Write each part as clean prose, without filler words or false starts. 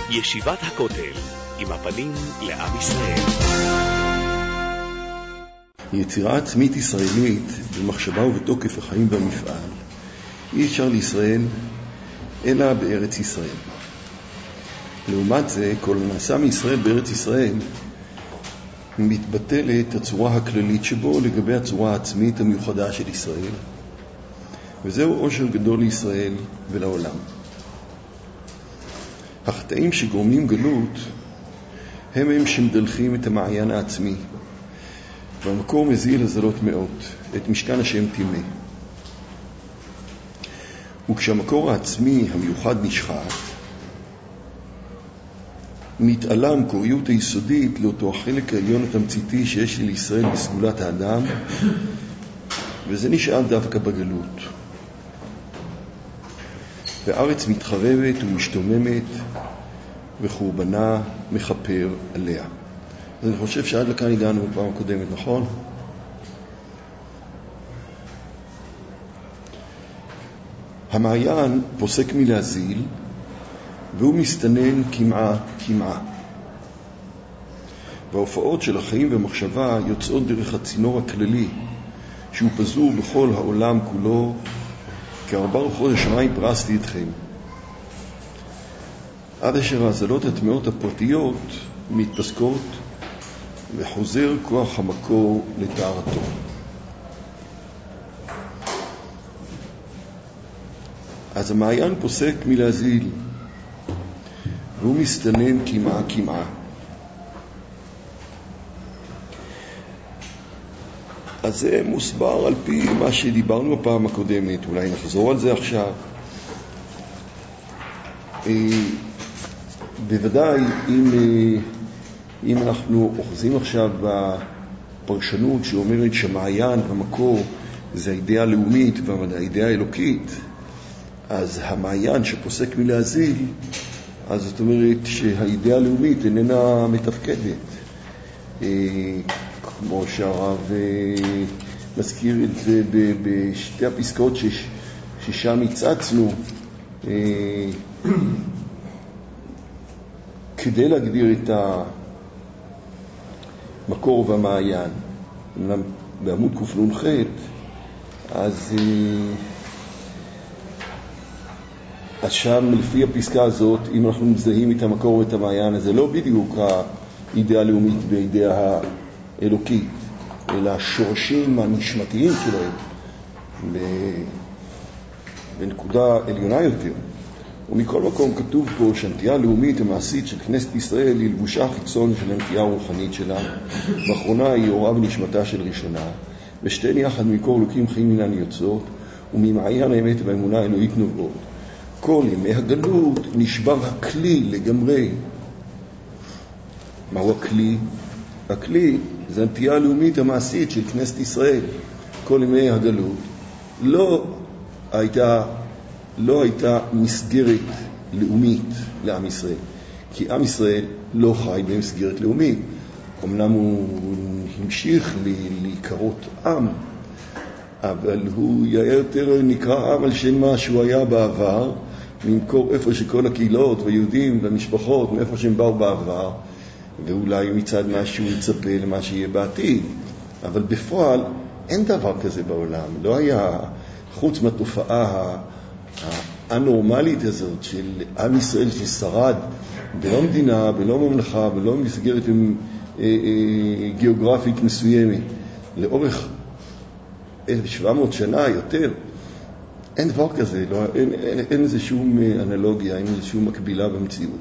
ישיבת הכותל, עם הפנים לעם ישראל. יצירה עצמית ישראלית במחשבה ובתוקף החיים במפעל אי אפשר לישראל אלא בארץ ישראל. לעומת זה, כל הנעשה מישראל בארץ ישראל מתבטלת הצורה הכללית שבו לגבי הצורה העצמית המיוחדה של ישראל, וזהו עושר גדול לישראל ולעולם. החטאים שגורמים גלות הם שמדלכים את המעיין העצמי, והמקור מזיל הזלות מאוד, את משכן השם טימא. וכשהמקור העצמי המיוחד נשחט, מתעלם קוריות היסודית לאותו החלק העליון התמציתי שיש לישראל בסגולת האדם, וזה נשאר דווקא בגלות. והארץ מתחרבת ומשתוממת, וחורבנה מחפר עליה. אז אני חושב שעד לכאן הגענו בפעם הקודמת, נכון? המעיין פוסק מלהזיל, והוא מסתנן כמעה. וההופעות של החיים ומחשבה יוצאות דרך הצינור הכללי, שהוא פזור בכל העולם כולו, כארבע רוחות השמיים פרסתי אתכם. עד אשר ההזלות הטמעות הפרטיות מתפסקות, וחוזר כוח המקור לטהרתו. אז המעיין פוסק מלהזיל, והוא מסתנן כמעה. אז זה מוסבר על פי מה שדיברנו בפעם הקודמת, אולי נחזור על זה עכשיו. בוודאי אם אנחנו אוחזים עכשיו בפרשנות שאומרת שמעיין המקור זה האידאה הלאומית והאידאה האלוקית, אז המעיין שפוסק מלהזיל, אז זאת אומרת שהאידאה הלאומית איננה מתפקדת, כמו שהרב מזכיר את זה בשתי הפסקאות ששם הצצנו, כדי להגדיר את המקור והמעיין. בעמוד קנ"ח, אז שם לפי הפסקה הזאת, אם אנחנו מזדהים את המקור ואת המעיין, אז זה לא בדיוק האידאה הלאומית באידאה האלוקית, אלא השורשים הנשמתיים שלהם בנקודה עליונה יותר. ומכל מקום כתוב פה שהנטייה הלאומית המעשית של כנסת ישראל היא לבושה חיצון של הנטייה הרוחנית שלה, ואחרונה היא אורה ונשמתה של ראשונה, ושתיהן יחד מקור אלוקים חיים מינן יוצאות, וממעיין האמת והאמונה האלוהית נובעות. כל ימי הגלות נשבר הכלי לגמרי. מהו הכלי? הכלי זה הנטייה הלאומית המעשית של כנסת ישראל. כל ימי הגלות לא הייתה מסגרת לאומית לעם ישראל, כי עם ישראל לא חי במסגרת לאומית. אמנם הוא המשיך להיקרות עם, אבל הוא יותר נקרא עם על שם מה שהוא היה בעבר, ממקור איפה שכל הקהילות והיהודים והמשפחות מאיפה שהם באו בעבר, ואולי מצד מה שהוא יצפה למה שיהיה בעתיד. אבל בפועל אין דבר כזה בעולם. לא היה, חוץ מהתופעה הנורמלית הזאת של עם ישראל ששרד בלא מדינה, בלא ממלכה, בלא מסגרת גיאוגרפית מסוימת לאורך 1700 שנה יותר, אין דבר כזה, אין איזה שום אנלוגיה, אין איזה שום מקבילה במציאות.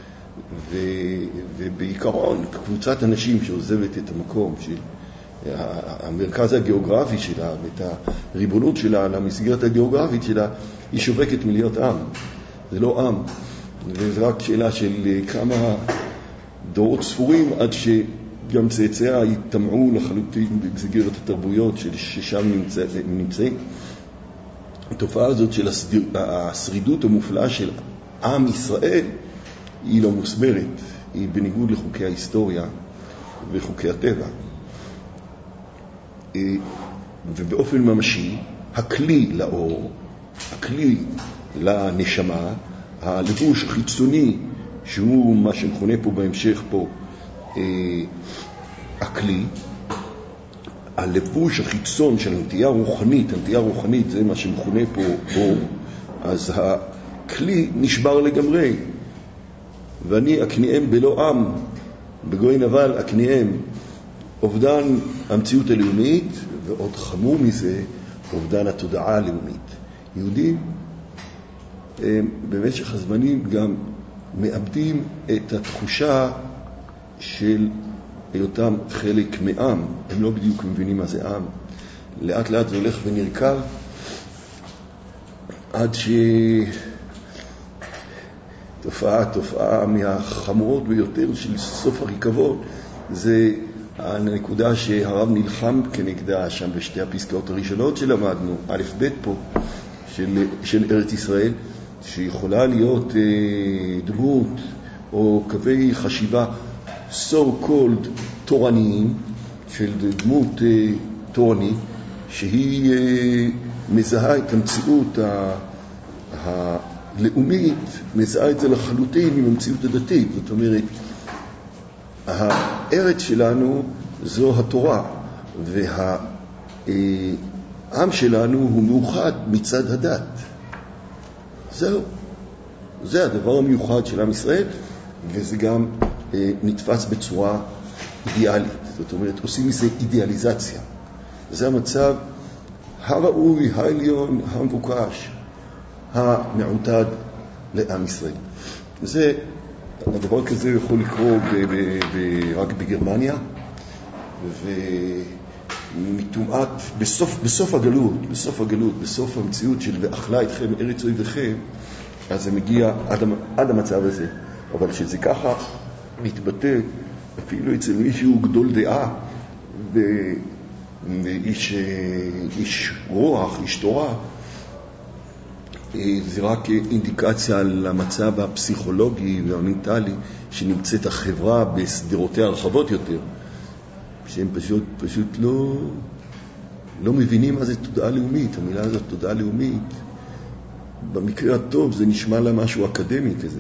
ובעיקרון קבוצת אנשים שעוזבת את המקום של המרכז הגיאוגרפי שלה ואת הריבונות שלה על המסגרת הגיאוגרפית שלה, היא שובקת מלהיות עם. זה לא עם, וזה רק שאלה של כמה דורות ספורים עד שגם צאצאיה יתמעו לחלוטין במסגרת התרבויות ששם נמצאים. התופעה הזאת של השרידות המופלאה של עם ישראל היא לא מוסברת, היא בניגוד לחוקי ההיסטוריה וחוקי הטבע. ובאופן ממשי, הכלי לאור, הכלי לנשמה, הלבוש החיצוני שהוא מה שמכונה פה בהמשך פה הכלי, הלבוש החיצון של הנטייה רוחנית, הנטייה רוחנית זה מה שמכונה פה אור, אז הכלי נשבר לגמרי, ואני אקניהם בלא עם, בגוי נבל אקניהם, אובדן המציאות הלאומית, ועוד חמור מזה, אובדן התודעה הלאומית. יהודים במשך הזמנים גם מאבדים את התחושה של היותם חלק מעם. הם לא בדיוק מבינים מה זה עם. לאט לאט זה הולך ונרכב עד תופעה מהחמורות ביותר של סוף הריקבון. זה הנקודה שהרב נלחם כנגדה שם בשתי הפסקאות הראשונות שלמדנו, א' ב' פה, של ארץ ישראל, שיכולה להיות דמות או קווי חשיבה so called תורניים, של דמות תורנית, שהיא מזהה את המציאות הלאומית, מזהה את זה לחלוטין עם המציאות הדתית. זאת אומרת, הארץ שלנו זו התורה, והעם שלנו הוא מאוחד מצד הדת. זהו. זה הדבר המיוחד של עם ישראל, וזה גם נתפס בצורה אידיאלית. זאת אומרת, עושים מזה אידיאליזציה. זה המצב הראוי, העליון, המבוקש, המעוטד לעם ישראל. זה, הדבר כזה יכול לקרות רק בגרמניה, ומתומעת בסוף הגלות, בסוף המציאות של ואכלה אתכם ארץ אויביכם, אז זה מגיע עד המצב הזה. אבל שזה ככה מתבטא אפילו אצל מישהו גדול דעה ואיש רוח, איש תורה, זה רק אינדיקציה על המצב הפסיכולוגי והמנטלי שנמצאת החברה בסדרותיה הרחבות יותר, שהם פשוט לא מבינים מה זה תודעה לאומית. המילה הזאת תודעה לאומית, במקרה הטוב זה נשמע לה משהו אקדמי כזה,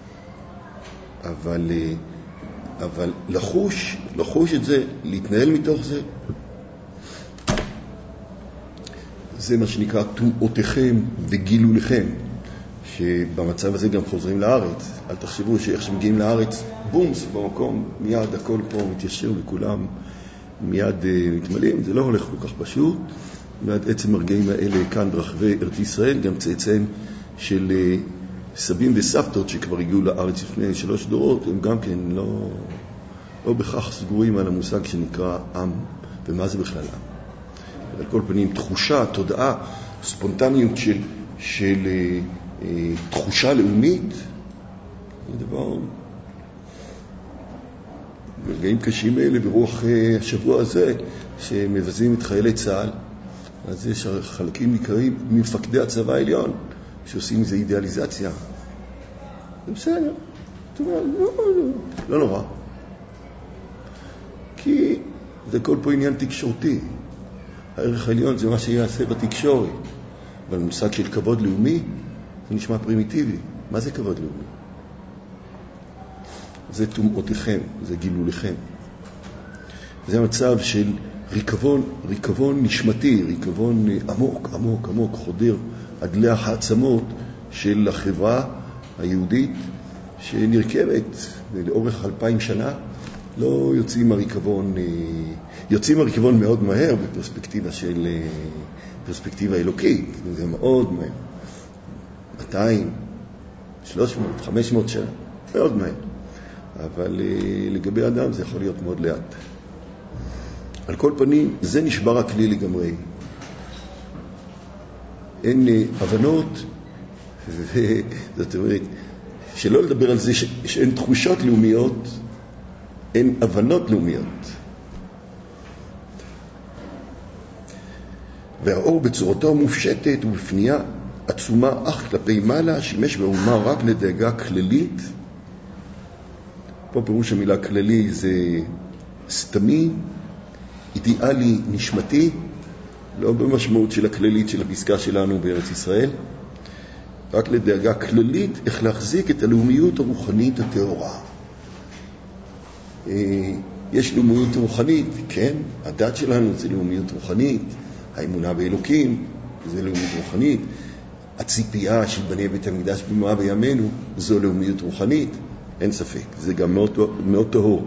אבל לחוש את זה, להתנהל מתוך זה, זה מה שנקרא תומעותיכם וגילוליכם, שבמצב הזה גם חוזרים לארץ. אל תחשבו שאיך שמגיעים לארץ, בומס, במקום מיד הכל פה מתיישר וכולם מיד מתמלאים. זה לא הולך כל כך פשוט. מיד עצם הרגעים האלה כאן ברחבי ארץ ישראל, גם צאצאים של סבים וסבתות שכבר הגיעו לארץ לפני 3 דורות, הם גם כן לא בכך סגורים על המושג שנקרא עם, ומה זה בכלל עם. על כל פנים, תחושה, תודעה, ספונטניות של תחושה לאומית, זה דבר, ברגעים קשים האלה ברוח השבוע הזה, שמבזים את חיילי צה"ל, אז יש חלקים ניכרים ממפקדי הצבא העליון, שעושים איזו אידיאליזציה. זה בסדר, לא נורא. כי זה כל פה עניין תקשורתי. הערך העליון זה מה שיעשה בתקשורת. אבל מושג של כבוד לאומי, זה נשמע פרימיטיבי. מה זה כבוד לאומי? זה תומעותיכם, זה גילוליכם. זה המצב של ריקבון נשמתי, ריקבון עמוק, חודר עד לח העצמות של החברה היהודית, שנרכבת לאורך 2000 שנה. לא יוצאים הריקבון מאוד מהר בפרספקטיבה אלוקית, זה מאוד מהר, 200, 300, 500 שנה, מאוד מהר, אבל לגבי אדם זה יכול להיות מאוד לאט. על כל פנים, זה נשבר הכלי לגמרי, אין הבנות, זאת אומרת, שלא לדבר על זה שאין תחושות לאומיות, אין הבנות לאומיות. והאור בצורתו מופשטת ובפנייה עצומה אך כלפי מעלה, שימש באומה רק לדאגה כללית. פה פירוש המילה כללי זה סתמי, אידיאלי, נשמתי, לא במשמעות של הכללית של הפסקה שלנו בארץ ישראל, רק לדאגה כללית איך להחזיק את הלאומיות הרוחנית הטהורה. יש לאומיות רוחנית, כן, הדת שלנו זה לאומיות רוחנית, האמונה באלוקים זה לאומיות רוחנית, הציפייה של בני בית המקדש במאה בימינו זו לאומיות רוחנית, אין ספק, זה גם מאוד טהור.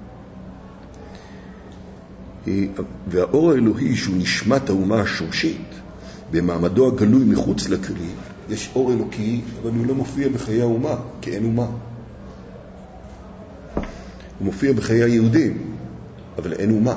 והאור האלוהי שהוא נשמת האומה השורשית, במעמדו הגלוי מחוץ לכלי, יש אור אלוקי, אבל הוא לא מופיע בחיי האומה, כי אין אומה. הוא מופיע בחיי היהודים, אבל אין אומה.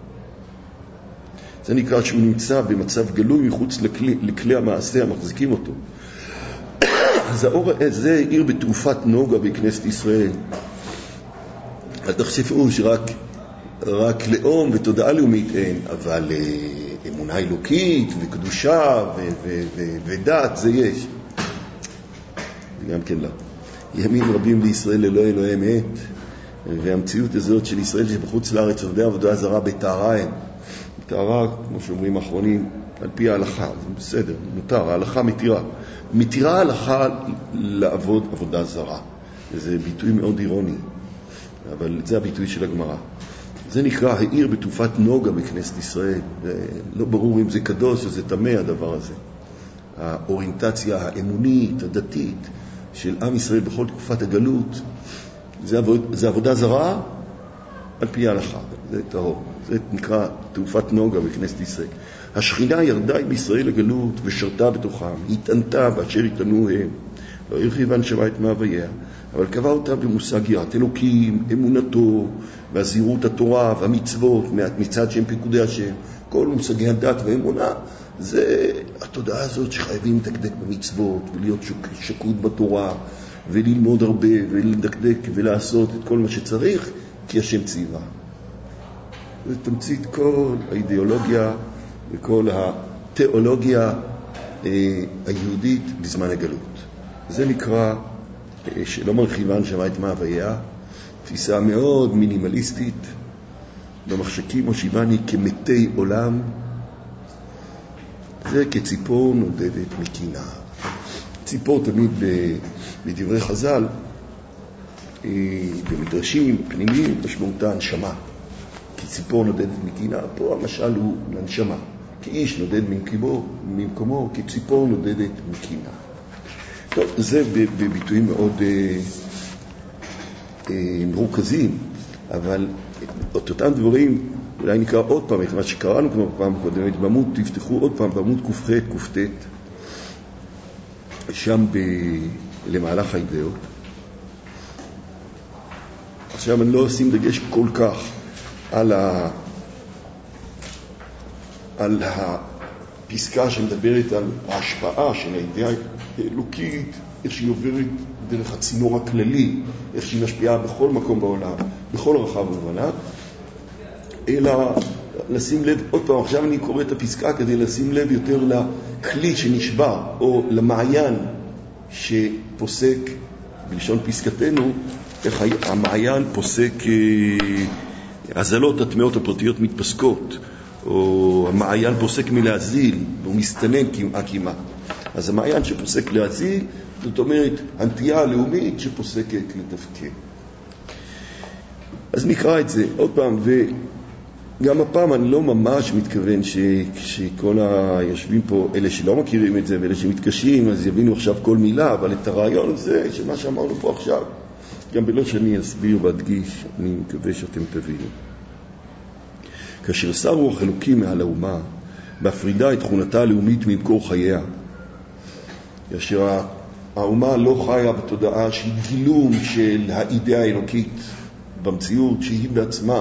זה נקרא שהוא נמצא במצב גלוי מחוץ לכלי המעשה המחזיקים אותו. אז האור הזה עיר בתרופת נוגה בכנסת ישראל. אל תחשבו שרק לאום ותודעה לאומית אין, אבל אמונה אלוקית וקדושה ודת זה יש. וגם כן לא. ימים רבים לישראל ללא אלוהי אמת, והמציאות הזאת של ישראל שבחוץ לארץ עובדי עבודה זרה בטהרה הם. טהרה, כמו שאומרים האחרונים, על פי ההלכה, זה בסדר, מותר, ההלכה מתירה. מתירה ההלכה לעבוד עבודה זרה. זה ביטוי מאוד אירוני, אבל זה הביטוי של הגמרא. זה נקרא העיר בתקופת נוגה בכנסת ישראל. לא ברור אם זה קדוש או זה טמא הדבר הזה. האוריינטציה האמונית, הדתית של עם ישראל בכל תקופת הגלות, זה עבודה זרה על פי ההלכה. זה טהור. זה נקרא תקופת נוגה בכנסת ישראל. השכינה ירדה בישראל לגלות ושרתה בתוכם, התענתה באשר התענו הם. לא הרחיבה הנשמה את מאוויה, אבל קבע אותה במושג יראת אלוקים, אמונתו, והזהירות התורה והמצוות מצד שהם פיקודי השם. כל מושגי הדת והאמונה זה התודעה הזאת שחייבים לדקדק במצוות ולהיות שקוד בתורה וללמוד הרבה ולדקדק ולעשות את כל מה שצריך כי השם ציווה. זה תמצית כל האידיאולוגיה וכל התיאולוגיה היהודית בזמן הגלות. זה נקרא שלא מרחיבה הנשמה את מאוויה, תפיסה מאוד מינימליסטית, במחשכים מושיבני כמתי עולם, זה כציפור נודדת מקינה. ציפור תמיד בדברי חז"ל, במדרשים פנימיים, משמעותה הנשמה. כי ציפור נודדת מקינה, פה המשל הוא לנשמה. כי איש נודד ממקומו, כי ציפור נודדת מקינה. טוב, זה בביטויים מאוד מרוכזים, אבל את אותם דברים, אולי נקרא עוד פעם את מה שקראנו כמו פעם קודמת, תפתחו עוד פעם בעמוד ק"ח, ק"ט, שם למהלך האידאות. עכשיו אני לא עושים דגש כל כך על הפסקה שמדברת על ההשפעה של האידאה האלוקית, איך שהיא עוברת דרך הצינור הכללי, איך שהיא משפיעה בכל מקום בעולם, בכל רחב ובנה, אלא לשים לב, עוד פעם, עכשיו אני קורא את הפסקה כדי לשים לב יותר לכלי שנשבר, או למעיין שפוסק, בלשון פסקתנו, איך המעיין פוסק הזלות הטמאות הפרטיות מתפסקות, או המעיין פוסק מלהזיל, והוא מסתנן כמעט. אז המעיין שפוסק להזיל, זאת אומרת, הנטייה הלאומית שפוסקת לתפקד. אז נקרא את זה עוד פעם, וגם הפעם אני לא ממש מתכוון שכל היושבים פה, אלה שלא מכירים את זה ואלה שמתקשים, אז יבינו עכשיו כל מילה, אבל את הרעיון הזה, שמה שאמרנו פה עכשיו, גם בלא שאני אסביר ואדגיש, אני מקווה שאתם תבינו. כאשר שר רוח אלוקים מעל האומה, בהפרידה את תכונתה הלאומית ממקור חייה, כאשר האומה לא חיה בתודעה שהיא גילום של האידאה האלוקית במציאות, שהיא בעצמה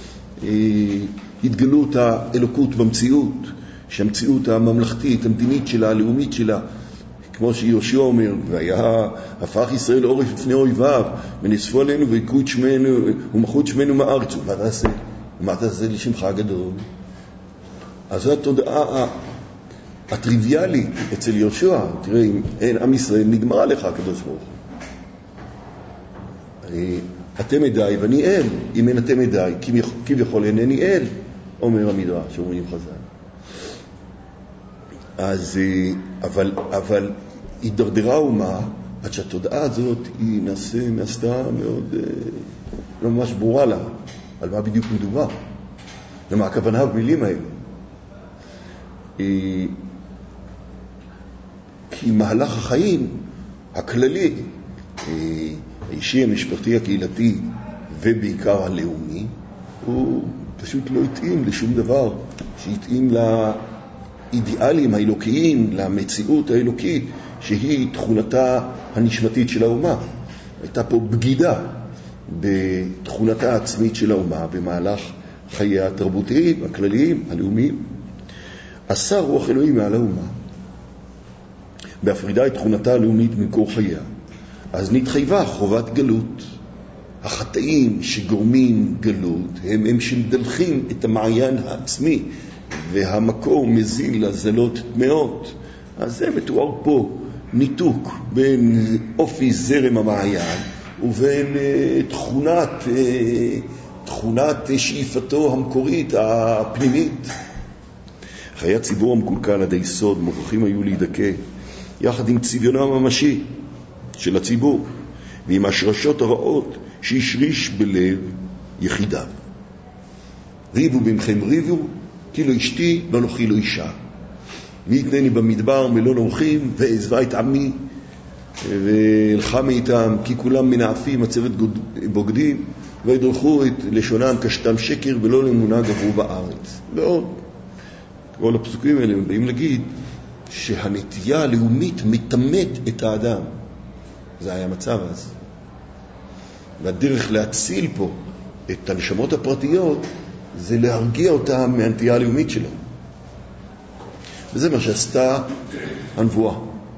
התגלות האלוקות במציאות, שהמציאות הממלכתית, המדינית שלה, הלאומית שלה, כמו שיהושע אומר, הפך ישראל עורף לפני אויביו, ונאספו עלינו ויקחו את שמנו, ומחו את שמנו מהארץ. ומה תעשה לשמך הגדול? אז זו התודעה הטריוויאלית אצל יהושע. תראה, אם אין עם ישראל, נגמר עליך הקדוש ברוך הוא. אתם עדיי ואני אל. אם אין אתם עדיי, כביכול אינני אל, אומר המדרש, אומרים חז"ל. אז, אבל הידרדרה האומה עד שהתודעה הזאת היא נעשתה מאוד לא ממש ברורה לה על מה בדיוק מדובר ומה הכוונה במילים האלה. כי מהלך החיים הכללי, האישי, המשפחתי, הקהילתי ובעיקר הלאומי, הוא פשוט לא התאים לשום דבר שהתאים לאידיאלים האלוקיים, למציאות האלוקית שהיא תכונתה הנשמתית של האומה. הייתה פה בגידה בתכונתה העצמית של האומה במהלך חייה התרבותיים, הכלליים, הלאומיים. עשה רוח אלוהים מעל האומה בהפרידה את תכונתה הלאומית ממקור חייה, אז נתחייבה חובת גלות. החטאים שגורמים גלות הם שמדלחים את המעיין העצמי והמקור מזיל לזלות טמאות. אז זה מתואר פה ניתוק בין אופי זרם המעיין ובין תכונת שאיפתו המקורית הפנימית. חיי הציבור המקולקל עד היסוד מוכרחים היו להידכא יחד עם צביונו הממשי של הציבור ועם השרשות הרעות שהשריש בלב יחידיו. ריבו במכם ריבו, כי לא אשתי ואנוכי לא אישה. מי יתנני במדבר מלון אורחים ועזבה את עמי והלחם איתם, כי כולם מנעפים עצרת בוגדים וידרכו את לשונם כשתם שקר ולא לאמונה גברו בארץ. ועוד כל הפסוקים האלה באים להגיד שהנטייה הלאומית מתמת את האדם. זה היה מצב אז. והדרך להציל פה את הנשמות הפרטיות זה להרגיע אותם מהנטייה הלאומית שלהם. וזה מה שעשתה הנבואה.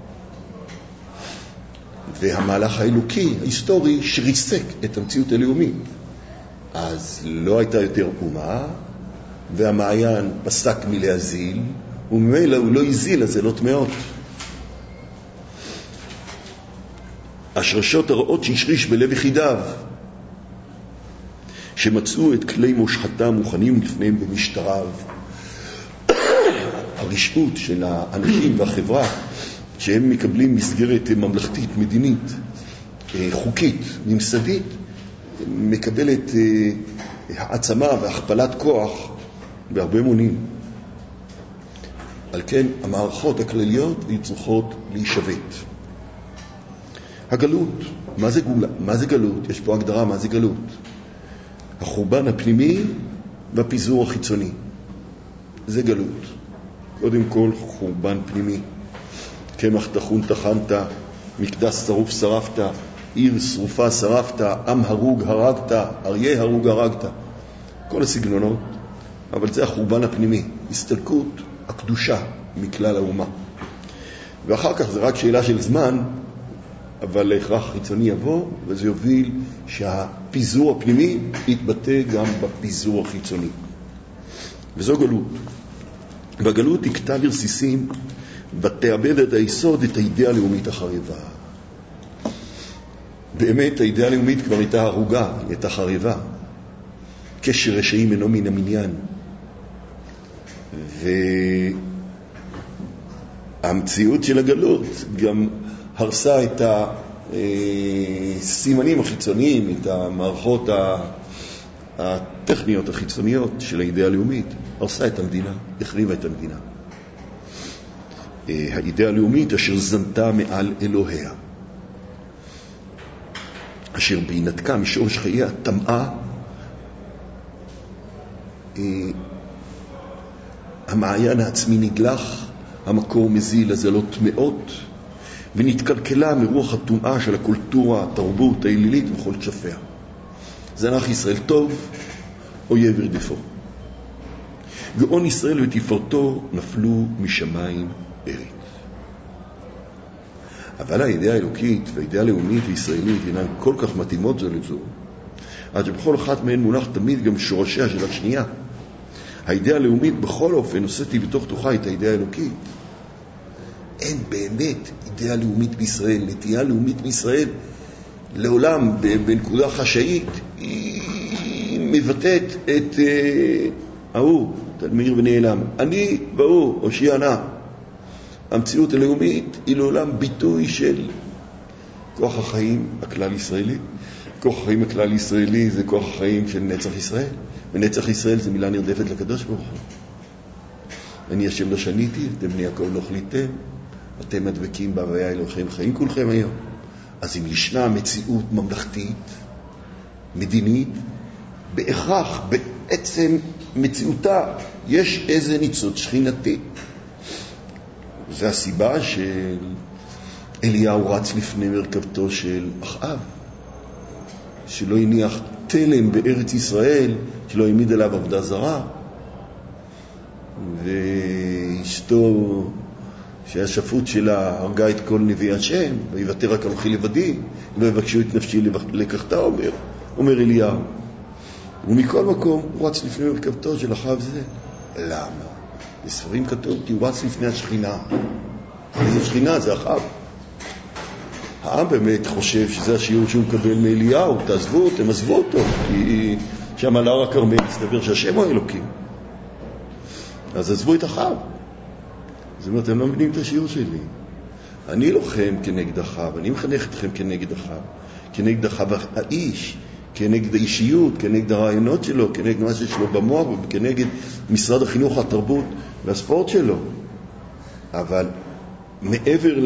והמהלך האלוקי, ההיסטורי, שריסק את המציאות הלאומית. אז לא הייתה יותר אומה, והמעיין פסק מלהזיל, וממילא הוא לא הזיל, אז זה לא טמאות. השרשות הרעות שהשריש בלב יחידיו, שמצאו את כלי מושחתם מוכנים לפניהם במשטריו, הרשעות של האנשים והחברה, שהם מקבלים מסגרת ממלכתית, מדינית, חוקית, ממסדית, מקבלת העצמה והכפלת כוח בהרבה מונים. על כן המערכות הכלליות היו צריכות להישבת. הגלות, מה זה גלות? יש פה הגדרה מה זה גלות. החורבן הפנימי והפיזור החיצוני. זה גלות. קודם כל חורבן פנימי. קמח טחון טחנת, מקדש שרוף שרפת, עיר שרופה שרפת, עם הרוג הרגת, אריה הרוג הרגת. כל הסגנונות, אבל זה החורבן הפנימי, הסתלקות הקדושה מכלל האומה. ואחר כך זה רק שאלה של זמן, אבל להכרח חיצוני יבוא, וזה יוביל שהפיזור הפנימי יתבטא גם בפיזור החיצוני. וזו גלות. והגלות תקטע ברסיסים, ותאבד את היסוד, את האידאה הלאומית החרבה. באמת האידאה הלאומית כבר הייתה הרוגה, היא הייתה חרבה. קשר רשעים אינו מן המניין. והמציאות של הגלות גם הרסה את הסימנים החיצוניים, את המערכות הטכניות החיצוניות של האידאה הלאומית. הרסה את המדינה, החריבה את המדינה. האידאה הלאומית אשר זנתה מעל אלוהיה, אשר בהינתקה משורש חייה טמאה, המעיין העצמי נגלח, המקור מזיל לזלות טמאות, ונתקלקלה מרוח הטומאה של הקולטורה, התרבות, האלילית וכל צ'פיה. זנח ישראל טוב, אויב ירדפו. גאון ישראל ותפארתו נפלו משמיים ארץ. אבל האידאה האלוקית והאידאה הלאומית הישראלית אינן כל כך מתאימות זו לזו, עד שבכל אחת מהן מונח תמיד גם שורשיה של השנייה. האידאה הלאומית בכל אופן נושאתי בתוך תוכה את האידאה האלוקית. אין באמת אידאה לאומית בישראל, נטייה לאומית בישראל לעולם בנקודה חשאית, היא מבטאת את ההוא, תדמיר ונעלם, אני והוא, הושיע נא. המציאות הלאומית היא לעולם ביטוי של כוח החיים הכלל ישראלי. כוח החיים הכלל ישראלי זה כוח החיים של נצח ישראל, ונצח ישראל זה מילה נרדפת לקדוש ברוך הוא. אני השם לא שניתי, אתם בני יעקב לא חליתם, אתם מדבקים בהוויה אלוהיכם חיים כולכם היום. אז אם ישנה מציאות ממלכתית, מדינית, בהכרח, בעצם מציאותה, יש איזה ניצוץ שכינתי. זה הסיבה שאליהו רץ לפני מרכבתו של אחאב, שלא הניח תלם בארץ ישראל, שלא העמיד עליו עבודה זרה, ואשתו שהשפוט שלה הרגה את כל נביא השם, ויוותר רק אנוכי לבדי, ויבקשו את נפשי לקחתה, אומר אליהו. ומכל מקום הוא רץ לפני מרכבתו של אחאב זה. למה? בספרים כתוב כי הוא רץ לפני השכינה. איזה שכינה? זה אחאב. העם באמת חושב שזה השיעור שהוא מקבל מאליהו, תעזבו, אתם עזבו אותו, כי שם על הר הכרמל מסתבר שהשם הוא אלוקים. אז עזבו את אחאב. זאת אומרת, אתם לא מבינים את השיעור שלי. אני לוחם כנגד אחאב, אני מחנך אתכם כנגד אחאב, כנגד אחאב האיש, כנגד האישיות, כנגד הרעיונות שלו, כנגד מה שיש לו במוח, וכנגד משרד החינוך, התרבות והספורט שלו. אבל מעבר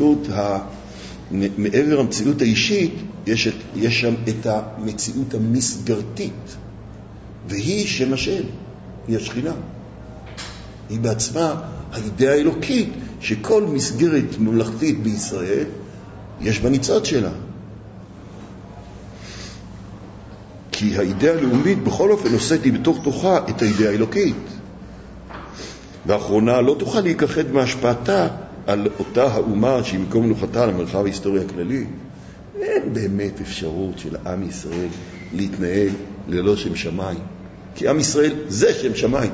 למציאות האישית, יש שם את המציאות המסגרתית, והיא שם השם, היא השכינה. היא בעצמה האידאה האלוקית, שכל מסגרת ממלכתית בישראל יש בה ניצוץ שלה. כי האידאה הלאומית בכל אופן נושאת בתוך תוכה את האידאה האלוקית. והאחרונה לא תוכל להיכחד מהשפעתה על אותה האומה שהיא מקום מנוחתה למרחב ההיסטורי הכללי. אין באמת אפשרות של עם ישראל להתנהל ללא שם שמיים. כי עם ישראל זה שם שמיים.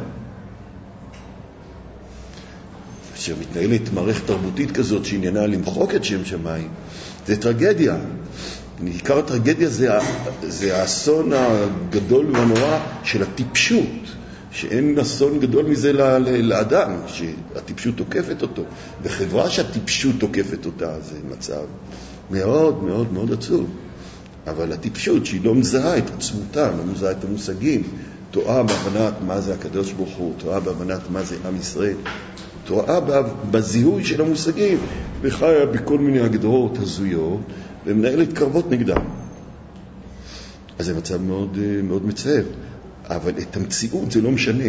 אשר מתנהלת מערכת תרבותית כזאת שעניינה למחוק את שם שמיים, זה טרגדיה. עיקר הטרגדיה זה האסון הגדול והנורא של הטיפשות, שאין אסון גדול מזה לאדם, שהטיפשות תוקפת אותו. בחברה שהטיפשות תוקפת אותה, זה מצב מאוד מאוד מאוד עצוב. אבל הטיפשות שהיא לא מזהה את עצמותה, לא מזהה את המושגים, טועה בהבנת מה זה הקדוש ברוך הוא, טועה בהבנת מה זה עם ישראל, טועה בזיהוי של המושגים, וחיה בכל מיני הגדרות הזויות, ומנהלת קרבות נגדם. אז זה מצב מאוד, מאוד מצער. אבל את המציאות זה לא משנה.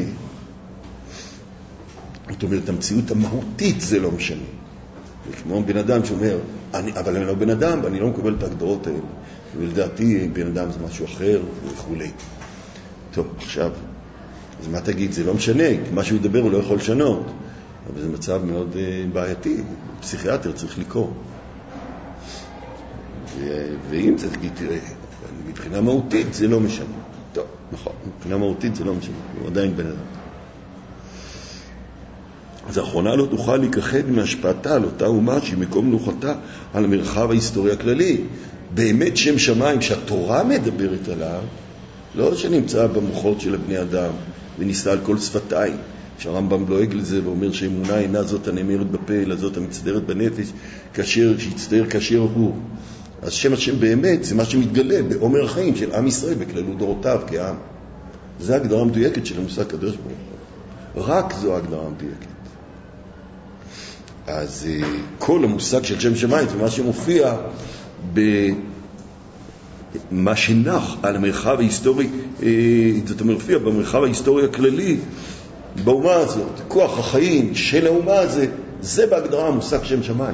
זאת אומרת, המציאות המהותית זה לא משנה. כמו בן אדם שאומר, אבל אני לא בן אדם, ואני לא מקבל את ההגדרות האלה. ולדעתי, בן אדם זה משהו אחר וכו'. טוב, עכשיו, אז מה תגיד? זה לא משנה. מה שהוא ידבר הוא לא יכול לשנות. אבל זה מצב מאוד בעייתי. פסיכיאטר צריך לקרוא. ואם זה תגיד, תראה, מבחינה מהותית זה לא משנה. טוב, נכון, מבחינה מהותית זה לא משנה, הוא עדיין בן אדם. אז האחרונה לא תוכל להיכחד מהשפעתה על אותה אומה שהיא מקום מנוחתה על המרחב ההיסטורי הכללי. באמת שם שמיים שהתורה מדברת עליו, לא שנמצא במוחות של הבני אדם וניסה על כל שפתיים, שהרמב"ם לועג לזה ואומר שאמונה אינה זאת הנאמרת בפה, אלא זאת המצטערת בנפש, שיצטער כאשר הוא. אז שם השם באמת זה מה שמתגלה בעומר החיים של עם ישראל בכללות דורותיו כעם. זו ההגדרה המדויקת של המושג קדוש ברוך הוא. רק זו ההגדרה המדויקת. אז כל המושג של שם שמיים זה מה שמופיע במה שנח על המרחב ההיסטורי, זאת אומרת, מופיע במרחב ההיסטורי הכללי באומה הזאת. כוח החיים של האומה הזה, זה בהגדרה המושג שם שמיים.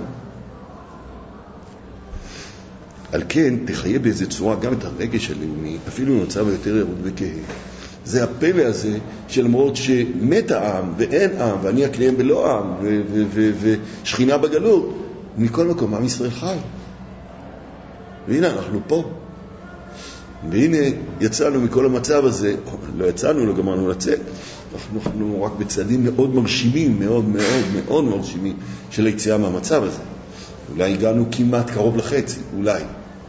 על כן תחיה באיזה צורה גם את הרגש הלאומי, אפילו במצב היותר ירוד וכהה. זה הפלא הזה שלמרות שמת העם ואין עם, ואני אקליהם בלא עם, ושכינה בגלות, מכל מקום עם ישראל חי. והנה אנחנו פה. והנה יצאנו מכל המצב הזה, לא יצאנו, לא גמרנו לצאת. אנחנו רק בצעדים מאוד מרשימים, מאוד מאוד מאוד מרשימים של היציאה מהמצב הזה. אולי הגענו כמעט קרוב לחצי, אולי.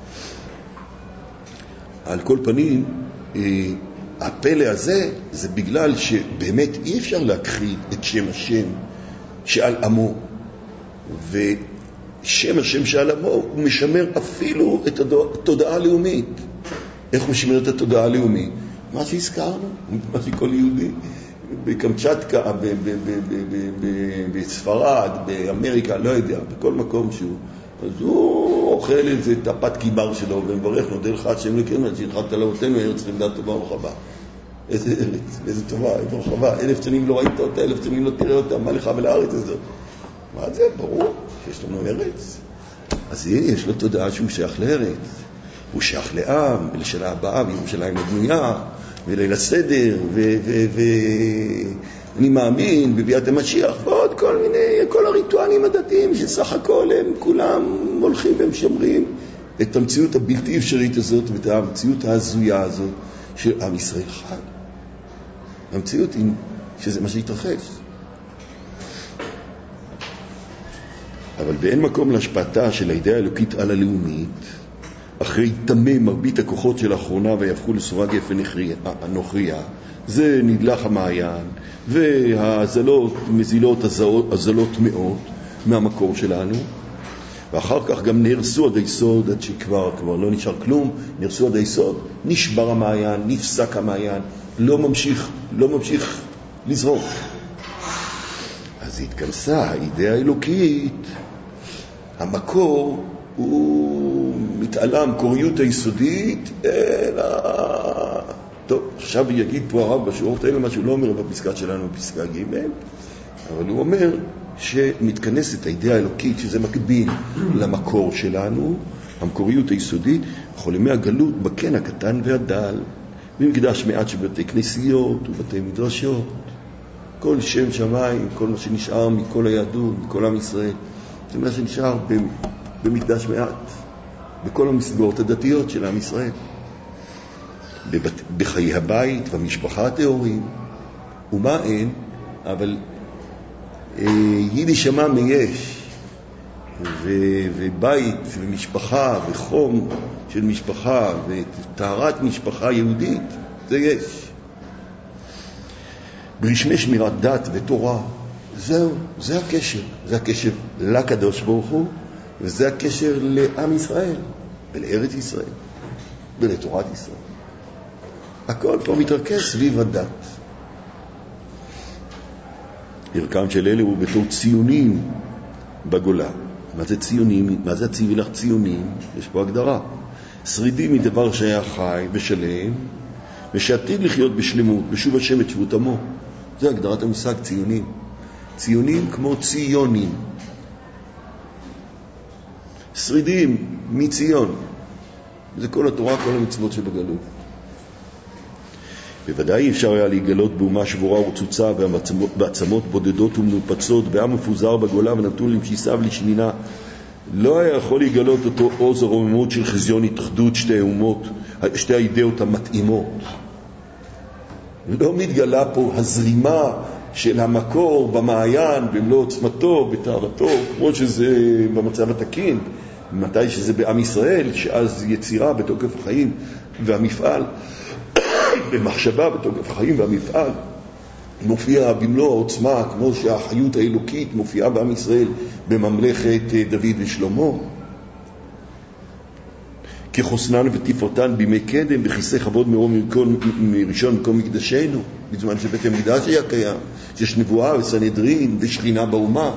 על כל פנים, הפלא הזה זה בגלל שבאמת אי אפשר להכחיד את שם השם שעל עמו. ושם השם שעל עמו הוא משמר אפילו את התודעה הלאומית. איך הוא משמר את התודעה הלאומית? מה שהזכרנו, מה שכל יהודי בקמצ'טקה, בספרד, באמריקה, לא יודע, בכל מקום שהוא, אז הוא אוכל איזה טפת קיבר שלו ומברך, נודה לך השם לקרמן שהנחלת לאבותינו ארץ חמדה טובה ורחבה. איזה ארץ, איזה טובה, איזה רחבה, 1000 שנים לא ראית אותה, 1000 שנים לא תראה אותה, מה לך ולארץ הזאת? מה זה? ברור שיש לנו ארץ. אז יש לו תודעה שהוא שייך לארץ, הוא שייך לעם, ולשנה הבאה, וירושלים לבנויה, וליל הסדר, ואני מאמין בביאת המשיח, ועוד כל מיני, כל הריטואלים הדתיים שסך הכל הם כולם הולכים והם שומרים את המציאות הבלתי אפשרית הזאת ואת המציאות ההזויה הזאת של עם ישראל חי. המציאות היא שזה מה שהתרחש. אבל באין מקום להשפעתה של האידאה האלוקית על הלאומית, אחרי תמם מרבית הכוחות של האחרונה ויהפכו לסורה גפן הנוכריה, זה נדלך המעיין, והזלות מזילות הזלות מאוד מהמקור שלנו, ואחר כך גם נהרסו עד היסוד, עד שכבר לא נשאר כלום, נהרסו עד היסוד, נשבר המעיין, נפסק המעיין, לא ממשיך לזרוק. אז התכנסה האידאה האלוקית, המקור הוא מתעלם, קוריות היסודית, אלא... טוב, עכשיו יגיד פה הרב בשורות האלה מה שהוא לא אומר בפסקה שלנו, בפסקה ג', אבל הוא אומר שמתכנסת האידאה האלוקית, שזה מקביל למקור שלנו, המקוריות היסודית, בכל ימי הגלות, בקן הקטן והדל, במקדש מעט שבתי כנסיות ובתי מדרשות, כל שם שמיים, כל מה שנשאר מכל היהדות, מכל עם ישראל, זה מה שנשאר במקדש מעט, בכל המסגרות הדתיות של עם ישראל, בחיי הבית והמשפחה הטהורים, ומה אין, אבל יידיש שמה מיש, ובית ומשפחה וחום של משפחה וטהרת משפחה יהודית, זה יש. ברשמי שמירת דת ותורה, זהו, זה הקשר. זה הקשר לקדוש ברוך הוא, וזה הקשר לעם ישראל, ולארץ ישראל, ולתורת ישראל. הכל פה מתרכז סביב הדת. ערכם של אלה הוא בתור ציונים בגולה. מה זה ציונים? מה זה הציונך ציונים? יש פה הגדרה. שרידים מדבר שהיה חי ושלם, ושעתיד לחיות בשלמות, בשוב השם את שבות עמו. זה הגדרת המושג ציונים. ציונים כמו ציונים. שרידים מציון. זה כל התורה, כל המצוות שבגלות. בוודאי אפשר היה להיגלות באומה שבורה ורצוצה בעצמות בודדות ומנופצות, בעם מפוזר בגולה ונתון למשיסה ולשמינה. לא היה יכול להיגלות אותו עוז הרוממות של חזיון התאחדות שתי האידאות המתאימות. לא מתגלה פה הזרימה של המקור במעיין, במלוא עוצמתו, בתארתו, כמו שזה במצב התקין, מתי שזה בעם ישראל, שאז יצירה בתוקף החיים והמפעל, במחשבה בתוקף החיים והמפעל, מופיע במלוא העוצמה, כמו שהחיות האלוקית מופיעה בעם ישראל בממלכת דוד ושלמה. כחוסנן ותפארתן בימי קדם, בכיסא כבוד מרום מראשון מקום מקדשנו, בזמן שבית המקדש היה קיים, שיש נבואה וסנהדרין ושכינה באומה.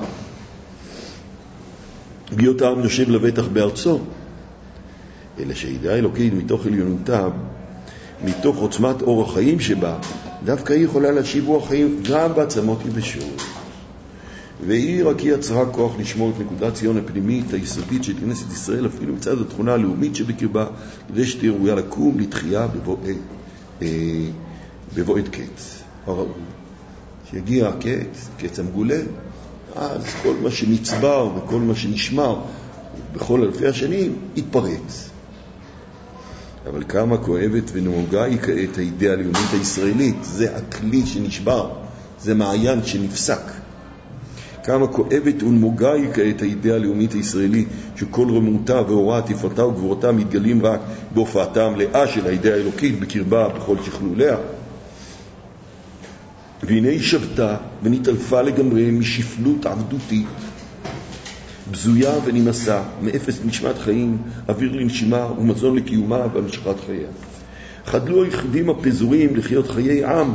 בהיות העם יושב לבטח בארצו, אלא שהאידאה האלוקית מתוך עליונותה, מתוך עוצמת אור החיים שבה, דווקא היא יכולה להשיב רוח חיים גם בעצמות יבשות. והיא רק יצרה כוח לשמור את נקודת ציון הפנימית היסודית של כנסת ישראל, אפילו מצד התכונה הלאומית שבקרבה, כדי שתהיה ראויה לקום לתחייה בבוא קץ. הראוי. שיגיע הקץ, קץ המגולה, אז כל מה שנצבר וכל מה שנשמר בכל אלפי השנים יתפרץ. אבל כמה כואבת ונהוגה היא כעת האידאה הלאומית הישראלית, זה הכלי שנשבר, זה מעיין שנפסק. כמה כואבת ונהוגה היא כעת האידאה הלאומית הישראלית, שכל רמותה ואורה, תפארתה וגבורתה מתגלים רק בהופעתה המלאה של האידאה האלוקית בקרבה בכל שכלוליה. והנה היא שבתה ונתעלפה לגמרי משפלות עבדותית, בזויה ונמסה, מאפס נשמת חיים, אוויר לנשימה ומזון לקיומה והמשכת חייה. חדלו היחידים הפזורים לחיות חיי עם,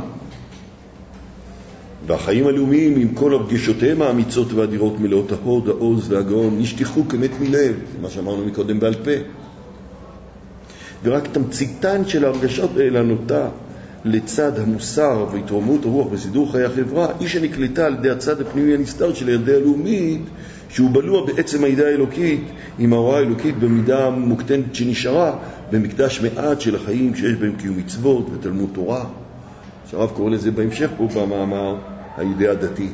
והחיים הלאומיים עם כל הרגשותיהם האמיצות והדירות מלאות ההוד, העוז והגאון נשתיחו כמת מלב, זה מה שאמרנו מקודם בעל פה. ורק תמציתן של הרגשות האלה נוטה לצד המוסר והתרוממות הרוח וסידור חיי החברה, היא שנקלטה על ידי הצד הפנימי הנסתר של הידיעה הלאומית, שהוא בלוע בעצם הידיעה האלוקית עם ההוראה האלוקית במידה מוקטנת שנשארה במקדש מעט של החיים שיש בהם קיום מצוות ותלמוד תורה. שהרב קורא לזה בהמשך פה במאמר הידיעה הדתית.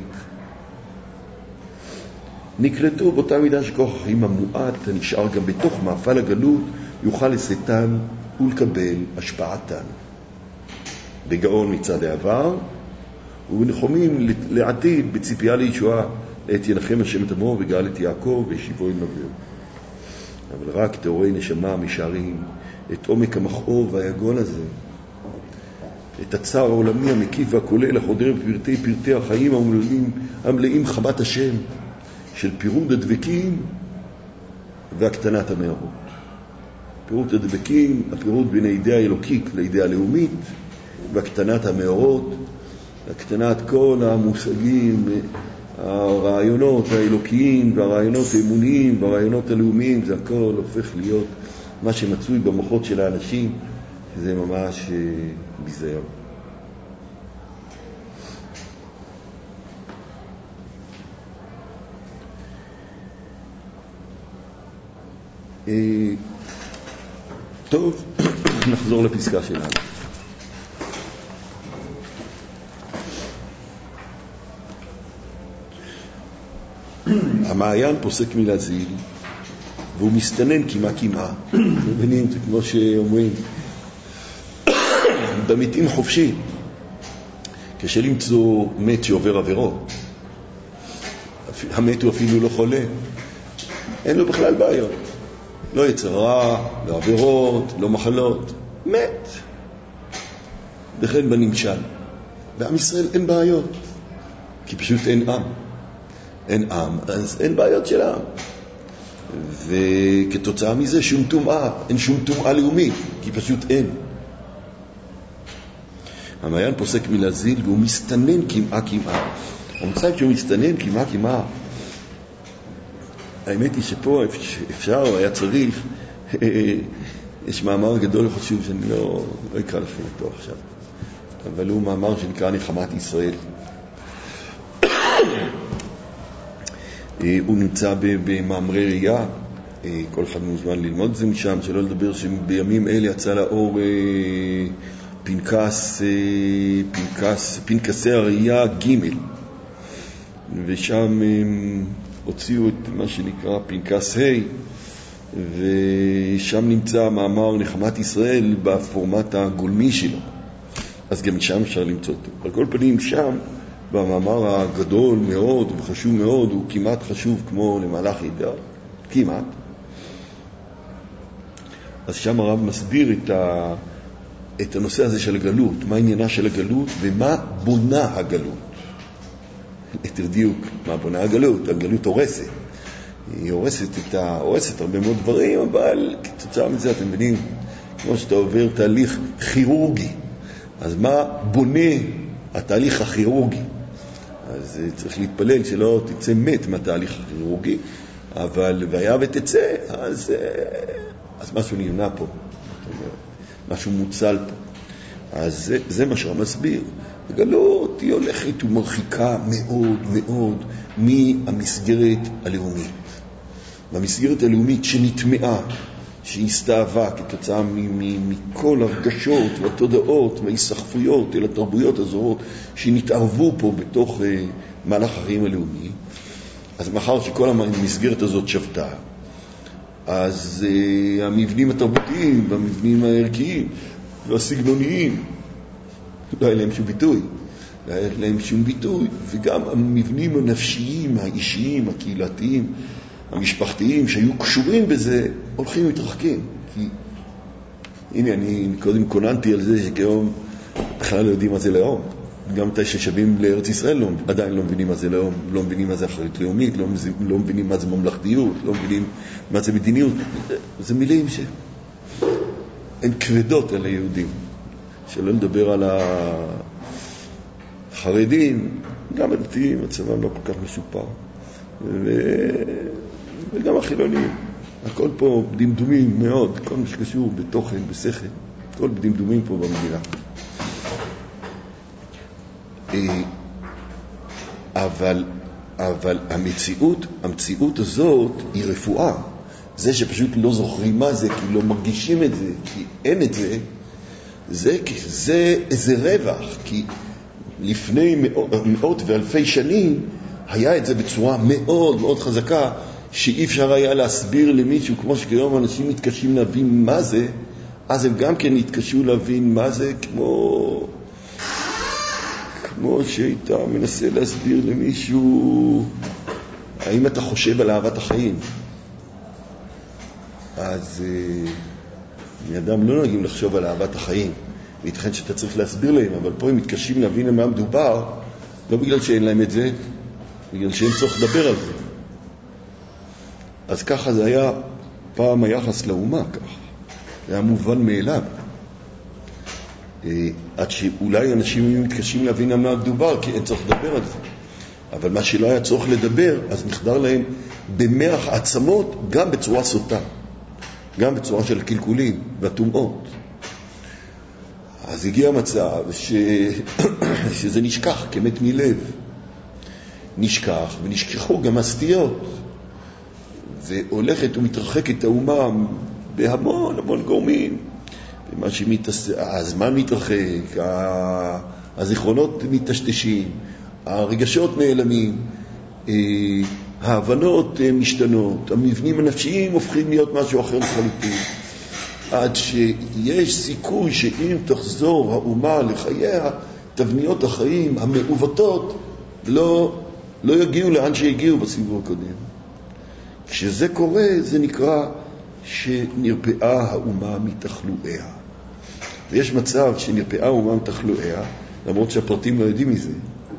נקלטו באותה מידה שכוח החיים המועט הנשאר גם בתוך מאפל הגלות יוכל לשאתן ולקבל השפעתן. בגאון מצד העבר ובנחומים לעתיד בציפייה לישועה את ינחם השם את עמו וגאל את יעקב וישיבו עם נביאו. אבל רק תאורי נשמה משארים את עומק המכאוב והיגון הזה, את הצער העולמי המקיף והכולל החודר בפרטי פרטי החיים המלאים חמת השם של פירוד הדבקים והקטנת המאורות. פירוד הדבקים, הפירוד בין הידיעה האלוקית לידיעה הלאומית, והקטנת המאורות, הקטנת כל המושגים, הרעיונות האלוקיים והרעיונות האמוניים והרעיונות הלאומיים, זה הכל הופך להיות מה שמצוי במוחות של האנשים, זה ממש ביזיון. טוב, נחזור לפסקה שלנו. המעיין פוסק מלהזיל והוא מסתנן כמעט. מבינים, זה כמו שאומרים במתים חופשי, קשה למצוא מת שעובר עבירות. המת הוא אפילו לא חולה, אין לו בכלל בעיות, לא יצר רע, לא עבירות, לא מחלות, מת. וכן בנמשל בעם ישראל אין בעיות, כי פשוט אין עם. אין עם, אז אין בעיות של עם. וכתוצאה מזה שום טומאה, אין שום טומאה לאומית, כי פשוט אין. המעיין פוסק מלהזיל והוא מסתנן כמעט. המצב שהוא מסתנן כמעט. האמת היא שפה אפשר, היה צריך, יש מאמר גדול חשוב שאני לא אקרא לכם אותו עכשיו, אבל הוא מאמר שנקרא נחמת ישראל. הוא נמצא במאמרי ראייה, כל אחד מוזמן ללמוד את זה משם, שלא לדבר שבימים אלה יצא לאור פנקסי הראייה ג', ושם הוציאו את מה שנקרא פנקס ה', ושם נמצא מאמר נחמת ישראל בפורמט הגולמי שלו, אז גם שם אפשר למצוא אותו. על כל פנים שם במאמר הגדול מאוד וחשוב מאוד, הוא כמעט חשוב כמו למהלך ידע, כמעט. אז שם הרב מסביר את הנושא הזה של הגלות, מה עניינה של הגלות ומה בונה הגלות. יותר דיוק, מה בונה הגלות? הגלות הורסת. היא הורסת הרבה מאוד דברים, אבל כתוצאה מזה אתם מבינים, כמו שאתה עובר תהליך כירורגי, אז מה בונה התהליך הכירורגי? אז צריך להתפלל שלא תצא מת מהתהליך הכירורגי, אבל והיה ותצא, אז משהו נבנה פה, משהו מוצל פה. אז זה מה שהוא מסביר. הגלות היא הולכת ומרחיקה מאוד מאוד מהמסגרת הלאומית. והמסגרת הלאומית שנטמעה, שהסתאבה כתוצאה מכל הרגשות והתודעות וההיסחפויות אל התרבויות הזרות שנתערבו פה בתוך מהלך החיים הלאומי. אז מאחר שכל המסגרת הזאת שבתה, אז המבנים התרבותיים והמבנים הערכיים והסגנוניים לא היה להם שום ביטוי, וגם המבנים הנפשיים, האישיים, הקהילתיים, המשפחתיים שהיו קשורים בזה הולכים ומתרחקים. כי הנה, אני קודם קוננתי על זה שכיום בכלל לא יודעים מה זה לאום. גם מתי ששבים לארץ ישראל עדיין לא מבינים מה זה לאום, לא מבינים מה זה אחריות לאומית, לא מבינים מה זה ממלכתיות, לא מבינים מה זה מדיניות. זה מילים שהן כבדות על היהודים. שלא לדבר על החרדים, גם הדתיים, הצבא לא כל כך משופר. וגם החילונים. הכל פה דמדומים מאוד, כל מה שקשור בתוכן, בשכל. כל דמדומים פה במדינה. אבל המציאות הזאת היא רפואה. זה שפשוט לא זוכרים מה זה, כי לא מרגישים את זה, כי אין את זה, זה איזה רווח, כי לפני מאות ואלפי שנים היה את זה בצורה מאוד מאוד חזקה, שאי אפשר היה להסביר למישהו, כמו שכיום אנשים מתקשים להבין מה זה, אז הם גם כן התקשו להבין מה זה, כמו שהיית מנסה להסביר למישהו, האם אתה חושב על אהבת החיים? אז אדם לא נוהגים לחשוב על אהבת החיים, ויתכן שאתה צריך להסביר להם, אבל פה הם מתקשים להבין למה מדובר, לא בגלל שאין להם את זה, בגלל שאין צורך לדבר על זה. אז ככה זה היה פעם היחס לאומה, ככה. זה היה מובן מאליו. עד שאולי אנשים היו מתקשים להבין למה מדובר, כי אין צורך לדבר על זה. אבל מה שלא היה צורך לדבר, אז נחדר להם במח העצמות, גם בצורה סוטה. גם בצורה של קלקולים והטומאות. אז הגיע מצב שזה נשכח כמת מלב. נשכח ונשכחו גם הסטיות. והולכת ומתרחקת האומה בהמון המון גורמים. ומה הזמן מתרחק, הזיכרונות מתשתשים, הרגשות נעלמים, ההבנות משתנות, המבנים הנפשיים הופכים להיות משהו אחר לחלוטין. עד שיש סיכוי שאם תחזור האומה לחייה, תבניות החיים המעוותות לא יגיעו לאן שהגיעו בסיבוב הקודם. כשזה קורה, זה נקרא שנרפאה האומה מתחלואיה. ויש מצב שנרפאה האומה מתחלואיה, למרות שהפרטים לא יודעים מזה.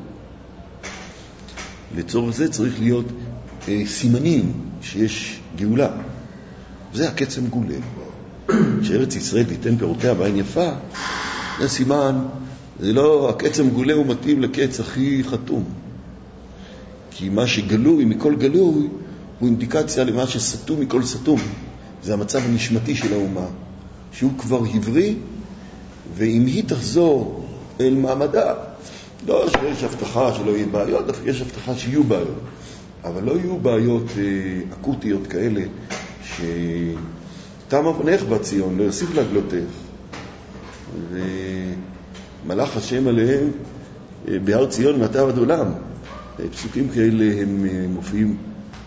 לצורך זה צריך להיות סימנים שיש גאולה. זה הקצם גולה. שארץ ישראל תיתן פירותיה בעין יפה, זה סימן, זה לא, הקצם גולה הוא מתאים לקץ הכי חתום. כי מה שגלוי מכל גלוי, הוא אינדיקציה למה שסתום מכל סתום. זה המצב הנשמתי של האומה, שהוא כבר הבריא, ואם היא תחזור אל מעמדה, לא שיש הבטחה שלא יהיה בעיות, דווקא יש הבטחה שיהיו בעיות. אבל לא יהיו בעיות אקוטיות כאלה, תם אבנך בציון, לא יוסיף להגלותך. ומלאך השם עליהם בהר ציון מעתה ועד עולם. פסוקים כאלה הם מופיעים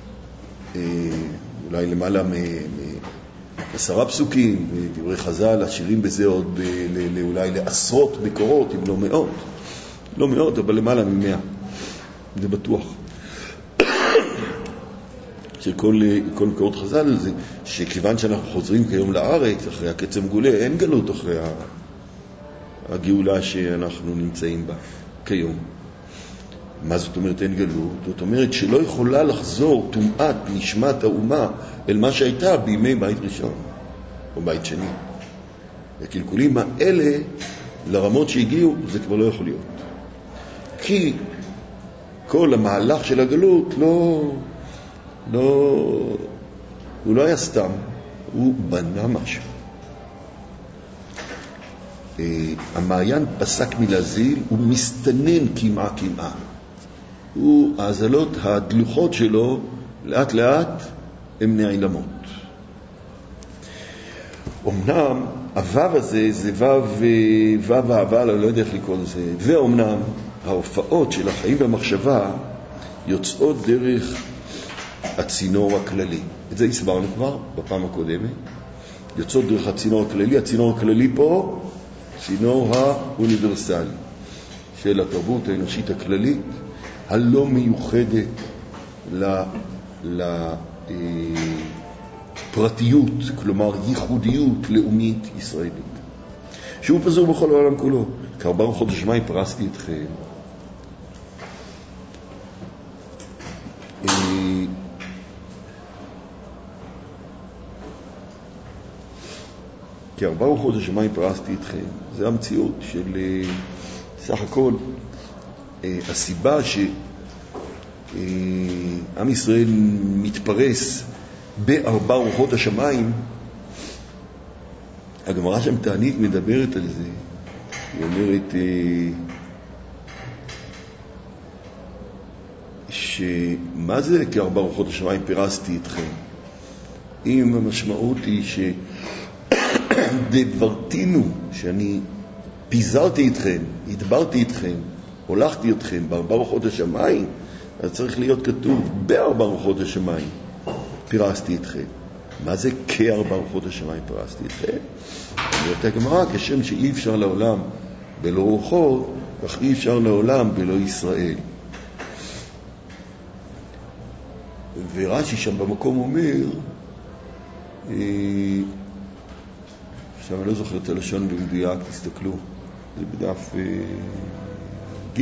אולי למעלה מ10 פסוקים, דברי חז"ל, השירים בזה עוד אולי לעשרות מקורות, אם לא מאות. לא מאות, אבל למעלה מ100. זה בטוח. שכל מקורות חז"ל זה שכיוון שאנחנו חוזרים כיום לארץ אחרי הקצם גולה, אין גלות אחרי הגאולה שאנחנו נמצאים בה כיום. מה זאת אומרת אין גלות? זאת אומרת שלא יכולה לחזור טומאת נשמת האומה אל מה שהייתה בימי בית ראשון או בית שני. הקלקולים האלה לרמות שהגיעו זה כבר לא יכול להיות. כי כל המהלך של הגלות הוא לא היה סתם, הוא בנה משהו. המעיין פסק מלהזיל, הוא מסתנן כמעה. ההזלות הדלוחות שלו לאט לאט הם נעלמות. אמנם הוו הזה זה וו האהבה, לא יודע איך לקרוא לזה, ואומנם ההופעות של החיים במחשבה יוצאות דרך הצינור הכללי. את זה הסברנו כבר בפעם הקודמת. יוצאות דרך הצינור הכללי. הצינור הכללי פה, צינור האוניברסלי של התרבות האנושית הכללית, הלא מיוחדת לפרטיות, כלומר ייחודיות לאומית ישראלית, שהוא פזור בכל העולם כולו. כ4 רוחות השמיים פרסתי אתכם. כ4 רוחות השמיים פרסתי אתכם. זה המציאות של סך הכל הסיבה שעם ישראל מתפרס ב4 רוחות השמיים. הגמרא שם תענית מדברת על זה. היא אומרת שמה זה כ4 רוחות השמיים פרסתי אתכם? אם המשמעות היא שדברתינו, שאני פיזרתי אתכם, הדברתי אתכם, הולכתי אתכם ב4 רוחות השמיים, אז צריך להיות כתוב ב4 רוחות השמיים פרסתי אתכם. מה זה כ4 רוחות השמיים פרסתי אתכם? אומרת הגמרא, כשם שאי אפשר לעולם בלא רוחות, כך אי אפשר לעולם בלא ישראל. ורש"י שם במקום אומר, עכשיו אני לא זוכר את הלשון במדויק, תסתכלו, זה בדף ג'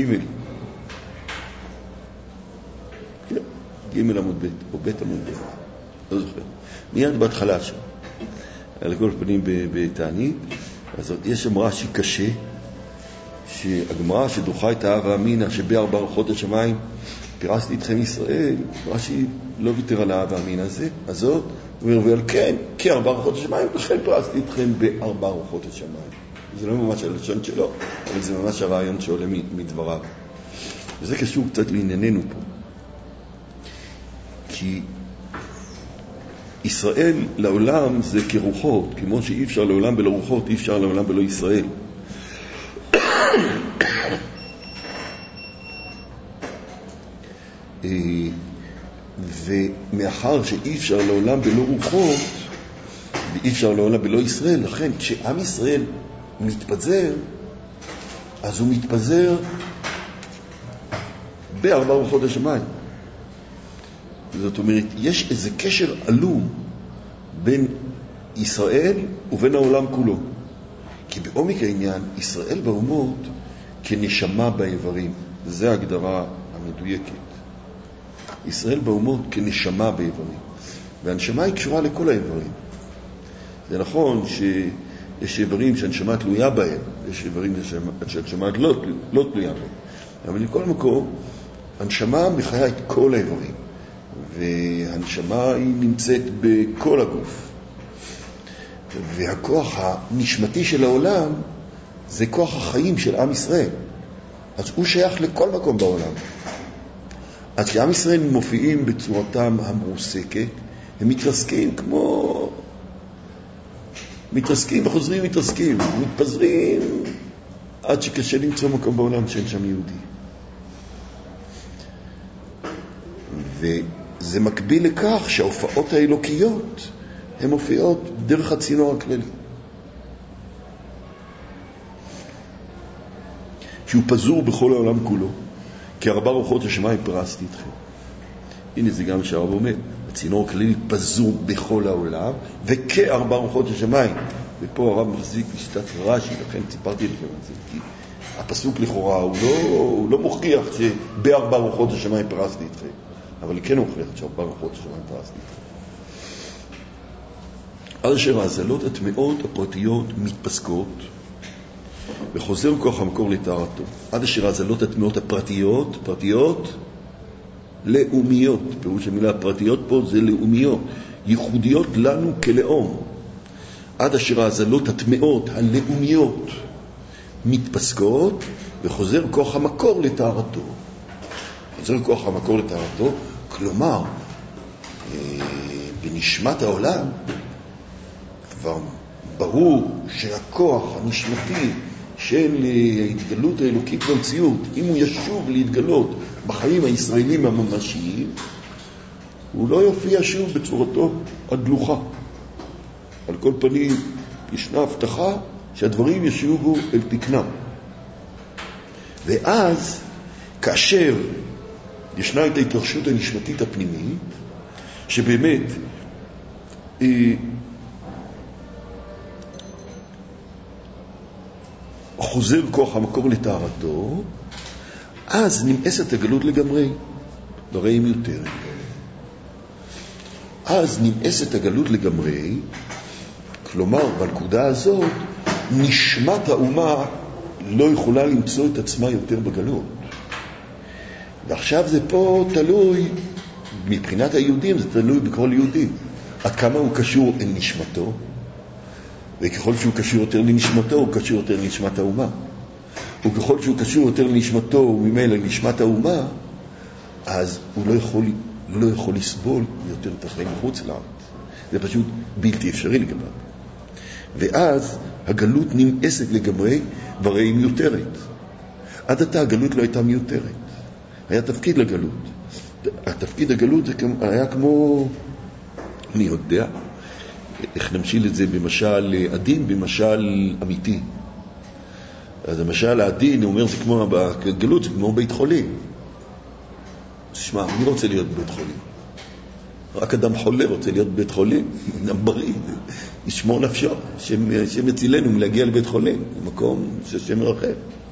ג' עמוד ב' או ב' עמוד ב', לא זוכר, מיד בהתחלה שם, על כל פנים בתענית. אז יש שם רש"י קשה, שהגמרא שדוחה את האב האמינא שב4 רוחות השמיים פירסתי אתכם ישראל, רש"י לא ויתר על האב האמינא הזה, הזאת, ועל כן, כ4 רוחות השמיים, לכן פירסתי אתכם ב4 רוחות השמיים. זה לא ממש הלשון שלו, אבל זה ממש הרעיון שעולה מדבריו. וזה קשור קצת לענייננו פה. כי ישראל לעולם זה כרוחות, כמו שאי אפשר לעולם בלא רוחות, אי אפשר לעולם בלא ישראל. ומאחר שאי אפשר לעולם בלא רוחות, ואי אפשר לעולם בלא ישראל, לכן כשעם ישראל מתפזר, אז הוא מתפזר ב4 רוחות השמיים. זאת אומרת, יש איזה קשר עלום בין ישראל ובין העולם כולו. כי בעומק העניין, ישראל באומות כנשמה באיברים. זו ההגדרה המדויקת. ישראל באומות כנשמה באיברים. והנשמה היא קשורה לכל האיברים. זה נכון שיש איברים שהנשמה תלויה בהם, יש איברים שהנשמה לא תלויה בהם. אבל לכל מקום, הנשמה מחיה את כל האיברים. והנשמה היא נמצאת בכל הגוף. והכוח הנשמתי של העולם זה כוח החיים של עם ישראל. אז הוא שייך לכל מקום בעולם. אז כשעם ישראל מופיעים בצורתם המרוסקת, הם מתרסקים וחוזרים מתפזרים עד שקשה למצוא מקום בעולם שאין שם יהודי. וזה מקביל לכך שההופעות האלוקיות הן מופיעות דרך הצינור הכללי. שהוא פזור בכל העולם כולו. כ4 רוחות השמיים פרסתי אתכם. הנה זה גם שהרב אומר, הצינור הכללי פזור בכל העולם, וכ4 רוחות השמיים. ופה הרב מחזיק בשיטת רש"י, לכן ציפרתי לכם על זה, כי הפסוק לכאורה הוא לא מוכיח שב4 רוחות השמיים פרסתי אתכם. אבל היא כן מוכיח ש4 רוחות השמיים פרסתי אתכם. עד אשר ההזלות הטמאות הפרטיות מתפסקות, וחוזר כוח המקור לטהרתו. עד אשר ההזלות הטמאות פרטיות, לאומיות. פירוש המילה הפרטיות פה זה לאומיות, ייחודיות לנו כלאום. עד אשר ההזלות הטמאות הלאומיות מתפסקות, וחוזר כוח המקור לטהרתו. חוזר כוח המקור לטהרתו, כלומר, בנשמת העולם, כבר ברור שהכוח הנשמתי של ההתגלות האלוקית במציאות, אם הוא ישוב להתגלות בחיים הישראלים הממשיים, הוא לא יופיע שוב בצורתו הדלוחה. על כל פנים, ישנה הבטחה שהדברים ישובו אל תקנם. ואז, כאשר ישנה את ההתרחשות הנשמתית הפנימית, שבאמת חוזר כוח המקור לטהרתו, אז נמאסת הגלות לגמרי, והרי היא מיותרת. אז נמאסת הגלות לגמרי, כלומר, בנקודה הזאת, נשמת האומה לא יכולה למצוא את עצמה יותר בגלות. ועכשיו זה פה תלוי, מבחינת היהודים זה תלוי בכל יהודי. עד כמה הוא קשור אל נשמתו, וככל שהוא קשור יותר לנשמתו, הוא קשור יותר לנשמת האומה. וככל שהוא קשור יותר לנשמתו, וממילא לנשמת האומה, אז הוא לא יכול לסבול יותר את החיים מחוץ לארץ. זה פשוט בלתי אפשרי לגמרי. ואז הגלות נמאסת לגמרי, והרי היא מיותרת. עד עתה הגלות לא הייתה מיותרת. היה תפקיד לגלות. התפקיד הגלות היה כמו, אני יודע, איך נמשיל את זה במשל עדין, במשל אמיתי. אז המשל העדין, הוא אומר, זה כמו, בגלות זה כמו בית חולים. תשמע, מי רוצה להיות בבית חולים? רק אדם חולה רוצה להיות בבית חולים, אדם בריא, ישמור נפשו, שמצילנו מלהגיע לבית חולים, במקום שהשם מרחב.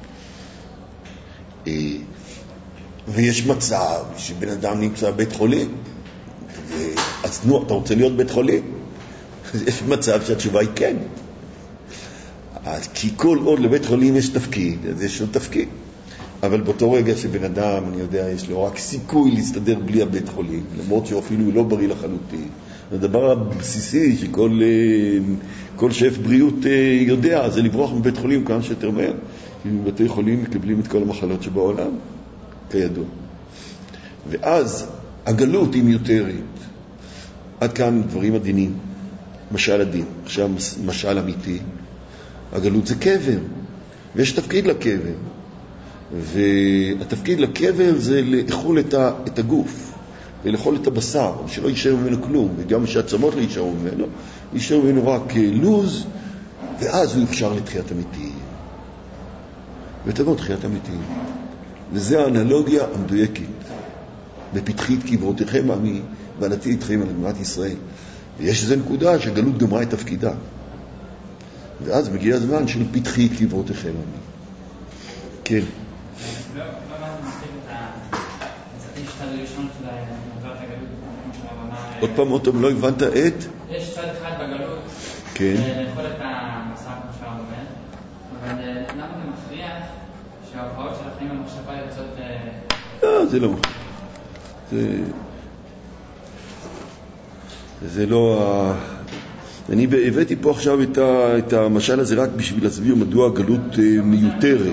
ויש מצב שבן אדם נמצא בבית חולים, אז נו, אתה רוצה להיות בית חולים? יש מצב שהתשובה היא כן. כי כל עוד לבית חולים יש תפקיד, אז יש לו תפקיד. אבל באותו רגע שבן אדם, אני יודע, יש לו רק סיכוי להסתדר בלי הבית חולים, למרות שאפילו הוא לא בריא לחלוטין. הדבר הבסיסי שכל שף בריאות יודע, זה לברוח מבית חולים כמה שיותר מהר. כי בבתי חולים מקבלים את כל המחלות שבעולם, כידוע. ואז הגלות היא מיותרת. עד כאן דברים עדינים. משל עדין. עכשיו משל אמיתי. הגלות זה קבר. ויש תפקיד לקבר. והתפקיד לקבר זה לאכול את הגוף. ולאכול את הבשר. שלא יישאר ממנו כלום. וגם שהעצמות לא יישארו ממנו. יישאר ממנו רק לוז. ואז הוא אפשר לתחיית אמיתי. ותבוא תחיית אמיתי. וזה האנלוגיה המדויקת. בפתחית קברותיכם עמי, ועלתי איתכם על אדמת ישראל. ויש איזו נקודה שגלות גמרה את תפקידה. ואז מגיע הזמן של פתחית קברותיכם עמי. כן. לא מספיק את הצד הראשון של מטרת הגלות, כמו שהרב אמר. עוד פעם, לא הבנת את? יש צד אחד בגלות, כן. לאכול את המסע, כמו שהרב אומר. אבל למה זה מפריע שההופעות של החיים המחשבה יוצאות... זה לא. זה לא... אני הבאתי פה עכשיו את המשל הזה רק בשביל להסביר מדוע הגלות מיותרת.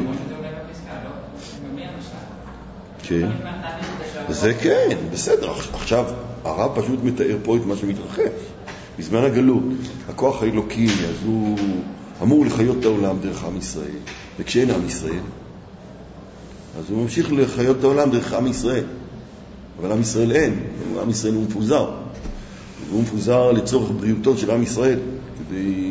כן. זה כן, בסדר. עכשיו, הרב פשוט מתאר פה את מה שמתרחש. בזמן הגלות, הכוח האלוקי, אז הוא אמור לחיות את העולם דרך עם ישראל. וכשאין עם ישראל, אז הוא ממשיך לחיות את העולם דרך עם ישראל. אבל עם ישראל אין, עם ישראל הוא מפוזר. והוא מפוזר לצורך בריאותו של עם ישראל, כדי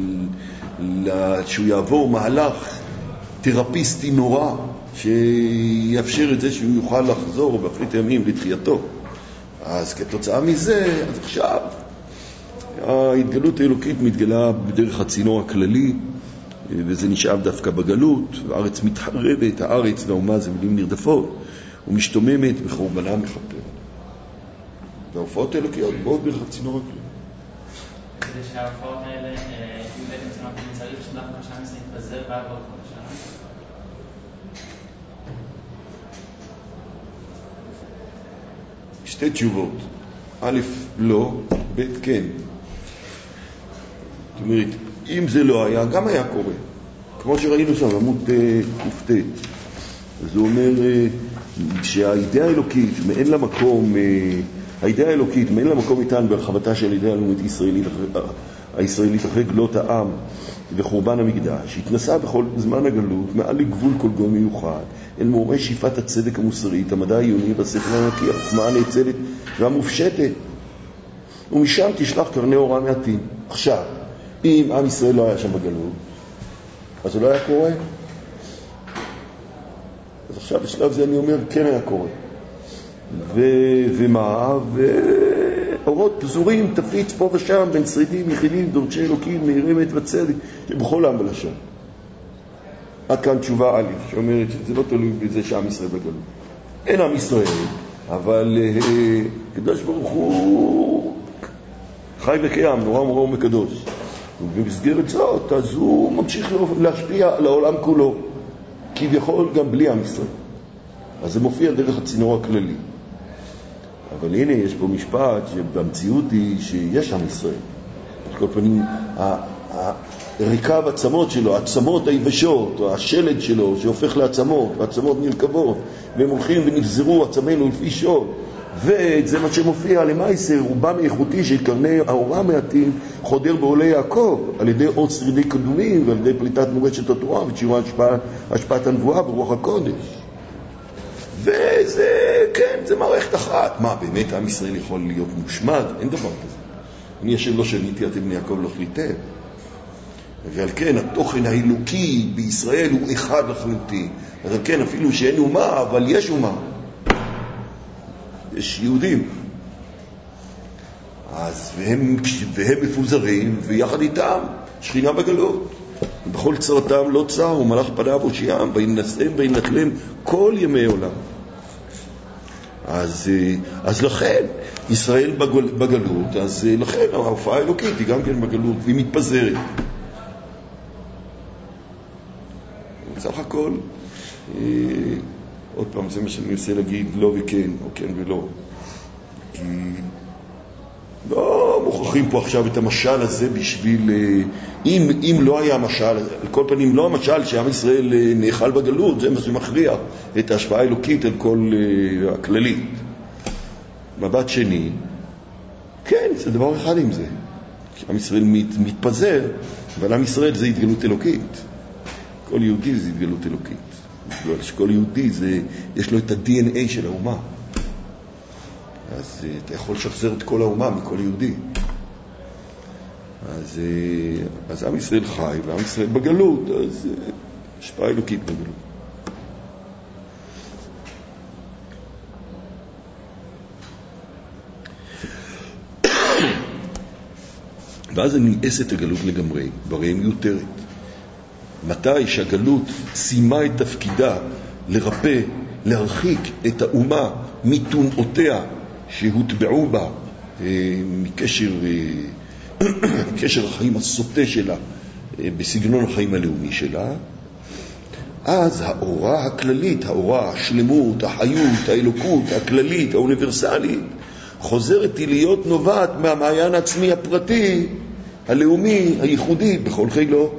שהוא יעבור מהלך תרפיסטי נורא, שיאפשר את זה שהוא יוכל לחזור באחרית הימים לתחייתו. אז כתוצאה מזה, אז עכשיו, ההתגלות האלוקית מתגלה בדרך הצינור הכללי, וזה נשאב דווקא בגלות, והארץ מתחרבת, הארץ והאומה זה מילים נרדפות, ומשתוממת בחורבנה מכפר. וההופעות האלוקיות באות דרך הצינור הכללי. כדי שההופעות האלה יהיו בעצם צינור הכללי, צריך שדווקא שם זה יתפזר בעד עוד חודש שנה? שתי תשובות. א', לא, ב', כן. זאת אומרת, אם זה לא היה, גם היה קורה. כמו שראינו שם, עמוד קופטה. אז הוא אומר שהאידאה האלוקית, מאין לה מקום, האידאה האלוקית, מאין לה מקום איתן ברחבתה של האידאה הלאומית הישראלית אחרי גלות העם וחורבן המקדש, התנסה בכל זמן הגלות, מעל לגבול כל גוי מיוחד, אל מאורי שאיפת הצדק המוסרית, המדע העיוני והשכל הנקי, החוכמה הנאצלת והמופשטת. ומשם תשלח קרני אורה מעטים. עכשיו, אם עם ישראל לא היה שם בגלות, אז זה לא היה קורה. אז עכשיו בשלב זה אני אומר, כן היה קורה. ומה? ואורות פזורים תפיץ פה ושם בין שרידים, יחידים, דורשי אלוקים, מהירי אמת וצדק, שבכל עם ולשון. עד כאן תשובה א', שאומרת שזה לא תלוי בזה שעם ישראל בגלות. אין עם ישראל, אבל קדוש ברוך הוא חי וקיים, נורא מורא ומקדוש. ובמסגרת זאת, אז הוא ממשיך להשפיע על העולם כולו, כביכול גם בלי עם ישראל. אז זה מופיע דרך הצינור הכללי. אבל הנה, יש פה משפט שבמציאות היא שיש עם ישראל. על כל פנים, הריקב עצמות שלו, העצמות היבשות, או השלד שלו שהופך לעצמות, והעצמות נרכבות, והם הולכים ונגזרו עצמנו לפי שוד. וזה מה שמופיע למעשה, רובם איכותי של קרני האורה המעטים חודר בעולי יעקב, על ידי עוד שרידי קדומים ועל ידי פליטת מורשת התורה ושיעור השפעת הנבואה ברוח הקודש. וזה, כן, זה מערכת אחת. מה, באמת עם ישראל יכול להיות מושמד? אין דבר כזה. אני אשר לא שניתי, אתם בני יעקב לא חליתם. ועל כן התוכן האלוקי בישראל הוא אחד לחלוטין. אז על כן אפילו שאין אומה, אבל יש אומה. יש יהודים. אז והם מפוזרים, ויחד איתם שכינה בגלות. בכל צרתם לא צר, ומלאך פניו הושיעם, וינשאם וינתלם כל ימי עולם. אז לכן, ישראל בגלות, אז לכן ההופעה האלוקית היא גם כן בגלות, והיא מתפזרת. בסך הכל, עוד פעם, זה מה שאני מנסה להגיד, לא וכן, או כן ולא. כי לא מוכרחים פה עכשיו את המשל הזה בשביל, אם לא היה המשל, על כל פנים לא המשל שעם ישראל נאכל בגלות, זה מה שמכריע את ההשפעה האלוקית על כל הכללית. מבט שני, כן, זה דבר אחד עם זה. עם ישראל מתפזר, אבל עם ישראל זה התגלות אלוקית. כל יהודי זה התגלות אלוקית. כל יהודי יש לו את ה-DNA של האומה. אז אתה יכול לשחזר את כל האומה מכל יהודי. אז עם ישראל חי ועם ישראל בגלות, אז השפעה אלוקית בגלות. ואז נמאסת הגלות לגמרי, ברי מיותרת. מתי שהגלות סיימה את תפקידה לרפא, להרחיק את האומה מתומאותיה שהוטבעו בה מקשר החיים הסוטה שלה בסגנון החיים הלאומי שלה, אז האורה הכללית, האורה, השלמות, החיות, האלוקות, הכללית, האוניברסלית, חוזרת להיות נובעת מהמעיין העצמי הפרטי, הלאומי, הייחודי, בכל חילו.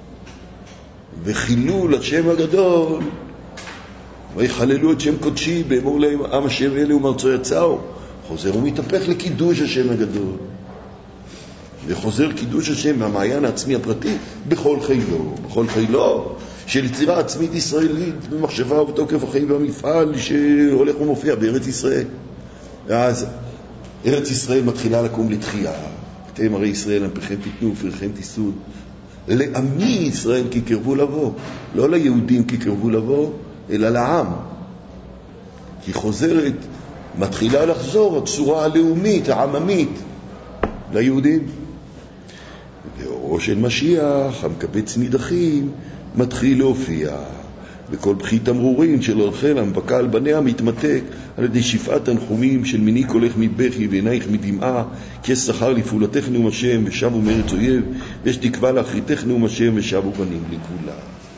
וחילול השם הגדול, ויחללו את שם קודשי, באמור להם עם השם אלה ומארצו יצאו. חוזר ומתהפך לקידוש השם הגדול. וחוזר קידוש השם מהמעיין העצמי הפרטי בכל חילו של יצירה עצמית ישראלית במחשבה ובתוקף החיים והמפעל שהולך ומופיע בארץ ישראל. ואז ארץ ישראל מתחילה לקום לתחייה. אתם הרי ישראל עמכם תיתנו ופריכם תישאו. לעמי ישראל כי קרבו לבוא, לא ליהודים כי קרבו לבוא, אלא לעם. כי חוזרת, מתחילה לחזור הצורה הלאומית, העממית, ליהודים. ואורו של משיח, המקבץ נידחים, מתחיל להופיע. וכל בכי תמרורים של אורחל המבקע על בניה מתמתק על ידי שפעת תנחומים של מיני קולך מבכי ועינייך מדמעה, כי יש שכר לפעולתך נאום השם ושבו מארץ אויב, ויש תקווה לאחריתך נאום השם ושבו בנים לגבולה.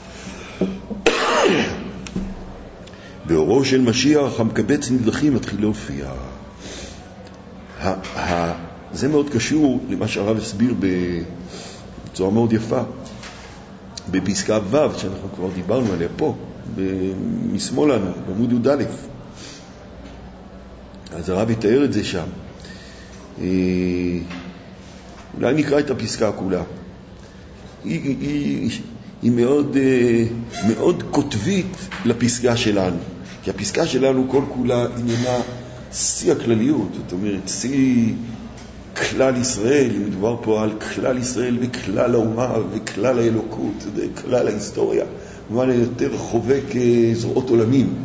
באורו של משיח המקבץ נידחים מתחיל להופיע. זה מאוד קשור למה שהרב הסביר בצורה מאוד יפה בפסקה ו' שאנחנו כבר דיברנו עליה פה משמאל לנו בעמוד י"א. אז הרב יתאר את זה שם. אולי נקרא את הפסקה כולה. היא מאוד מאוד כותבית לפסקה שלנו, כי הפסקה שלנו כל כולה עניינה שיא הכלליות, זאת אומרת שיא כלל ישראל. מדובר פה על כלל ישראל וכלל האומה וכלל האלוקות, זה כלל ההיסטוריה, במובן היותר חובק זרועות עולמים.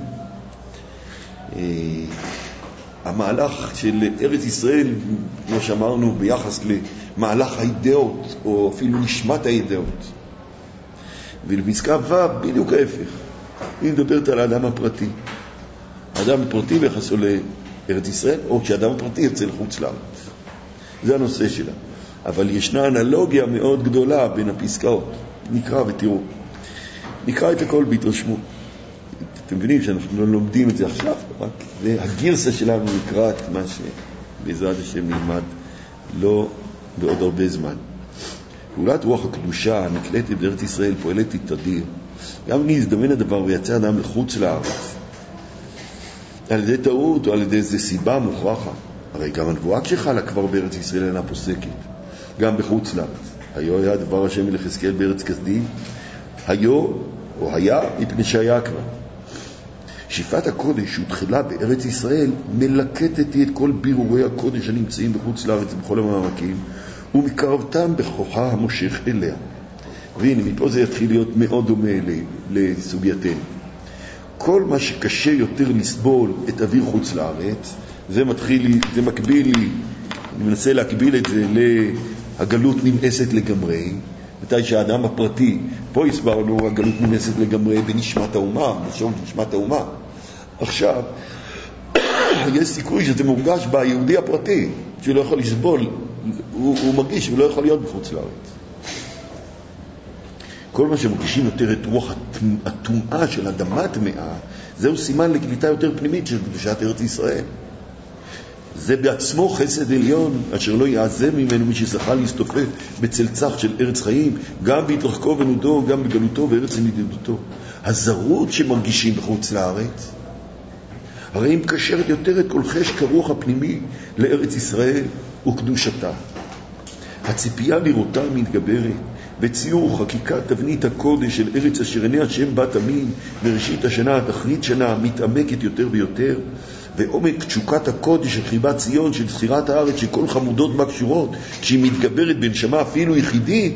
המהלך של ארץ ישראל, כמו שאמרנו, ביחס למהלך האידאות או אפילו נשמת האידאות, ולפסקה ו' בדיוק ההפך. היא מדברת על האדם הפרטי. האדם הפרטי ביחסו לארץ ישראל, או כשאדם הפרטי יוצא לחוץ לארץ. זה הנושא שלה. אבל ישנה אנלוגיה מאוד גדולה בין הפסקאות. נקרא ותראו. נקרא את הכל בהתרשמות. אתם מבינים שאנחנו לא לומדים את זה עכשיו, רק והגרסה שלנו נקרא את מה שבעזרת השם נלמד לא בעוד הרבה זמן. פעולת רוח הקדושה הנקלטת בארץ ישראל פועלת תדיר. גם אם יזדמן הדבר ויצא אדם לחוץ לארץ, על ידי טעות או על ידי איזו סיבה מוכרחה. הרי גם הנבואה שחלה כבר בארץ ישראל אינה פוסקת, גם בחוץ לארץ. היו היה דבר השם מלך יחזקאל בארץ כסדים, היה מפני שהיה כבר. שאיפת הקודש שהותחלה בארץ ישראל מלקטת את כל בירורי הקודש הנמצאים בחוץ לארץ בכל המעמקים, ומקרבתם בכוחה המושך אליה. והנה, מפה זה יתחיל להיות מאוד דומה לסוגייתנו. כל מה שקשה יותר לסבול את אוויר חוץ לארץ, זה מקביל לי, אני מנסה להקביל את זה להגלות נמאסת לגמרי, מתי שהאדם הפרטי, פה הסברנו, הגלות נמאסת לגמרי בנשמת האומה, בשום נשמת האומה. עכשיו, יש סיכוי שזה מורגש ביהודי הפרטי, שהוא לא יכול לסבול, הוא מרגיש שהוא לא יכול להיות בחוץ לארץ. כל מה שמרגישים יותר את רוח התומעה של אדמה טמאה, זהו סימן לקליטה יותר פנימית של קדושת ארץ ישראל. זה בעצמו חסד עליון, אשר לא יעזב ממנו מי שזכה להסתופף בצל צח של ארץ חיים, גם בהתרחקו ונודו, גם בגלותו וארץ נדידותו. הזרות שמרגישים בחוץ לארץ, הרי היא מקשרת יותר את כל חשק הרוח הפנימי לארץ ישראל וקדושתה. הציפייה לראותה מתגברת, בציור חקיקת תבנית הקודש של ארץ אשר עיני השם בת עמים, בראשית השנה עד אחרית שנה מתעמקת יותר ויותר, ועומק תשוקת הקודש של חיבת ציון, של זכירת הארץ, שכל חמודות בה קשורות, כשהיא מתגברת בנשמה אפילו יחידית.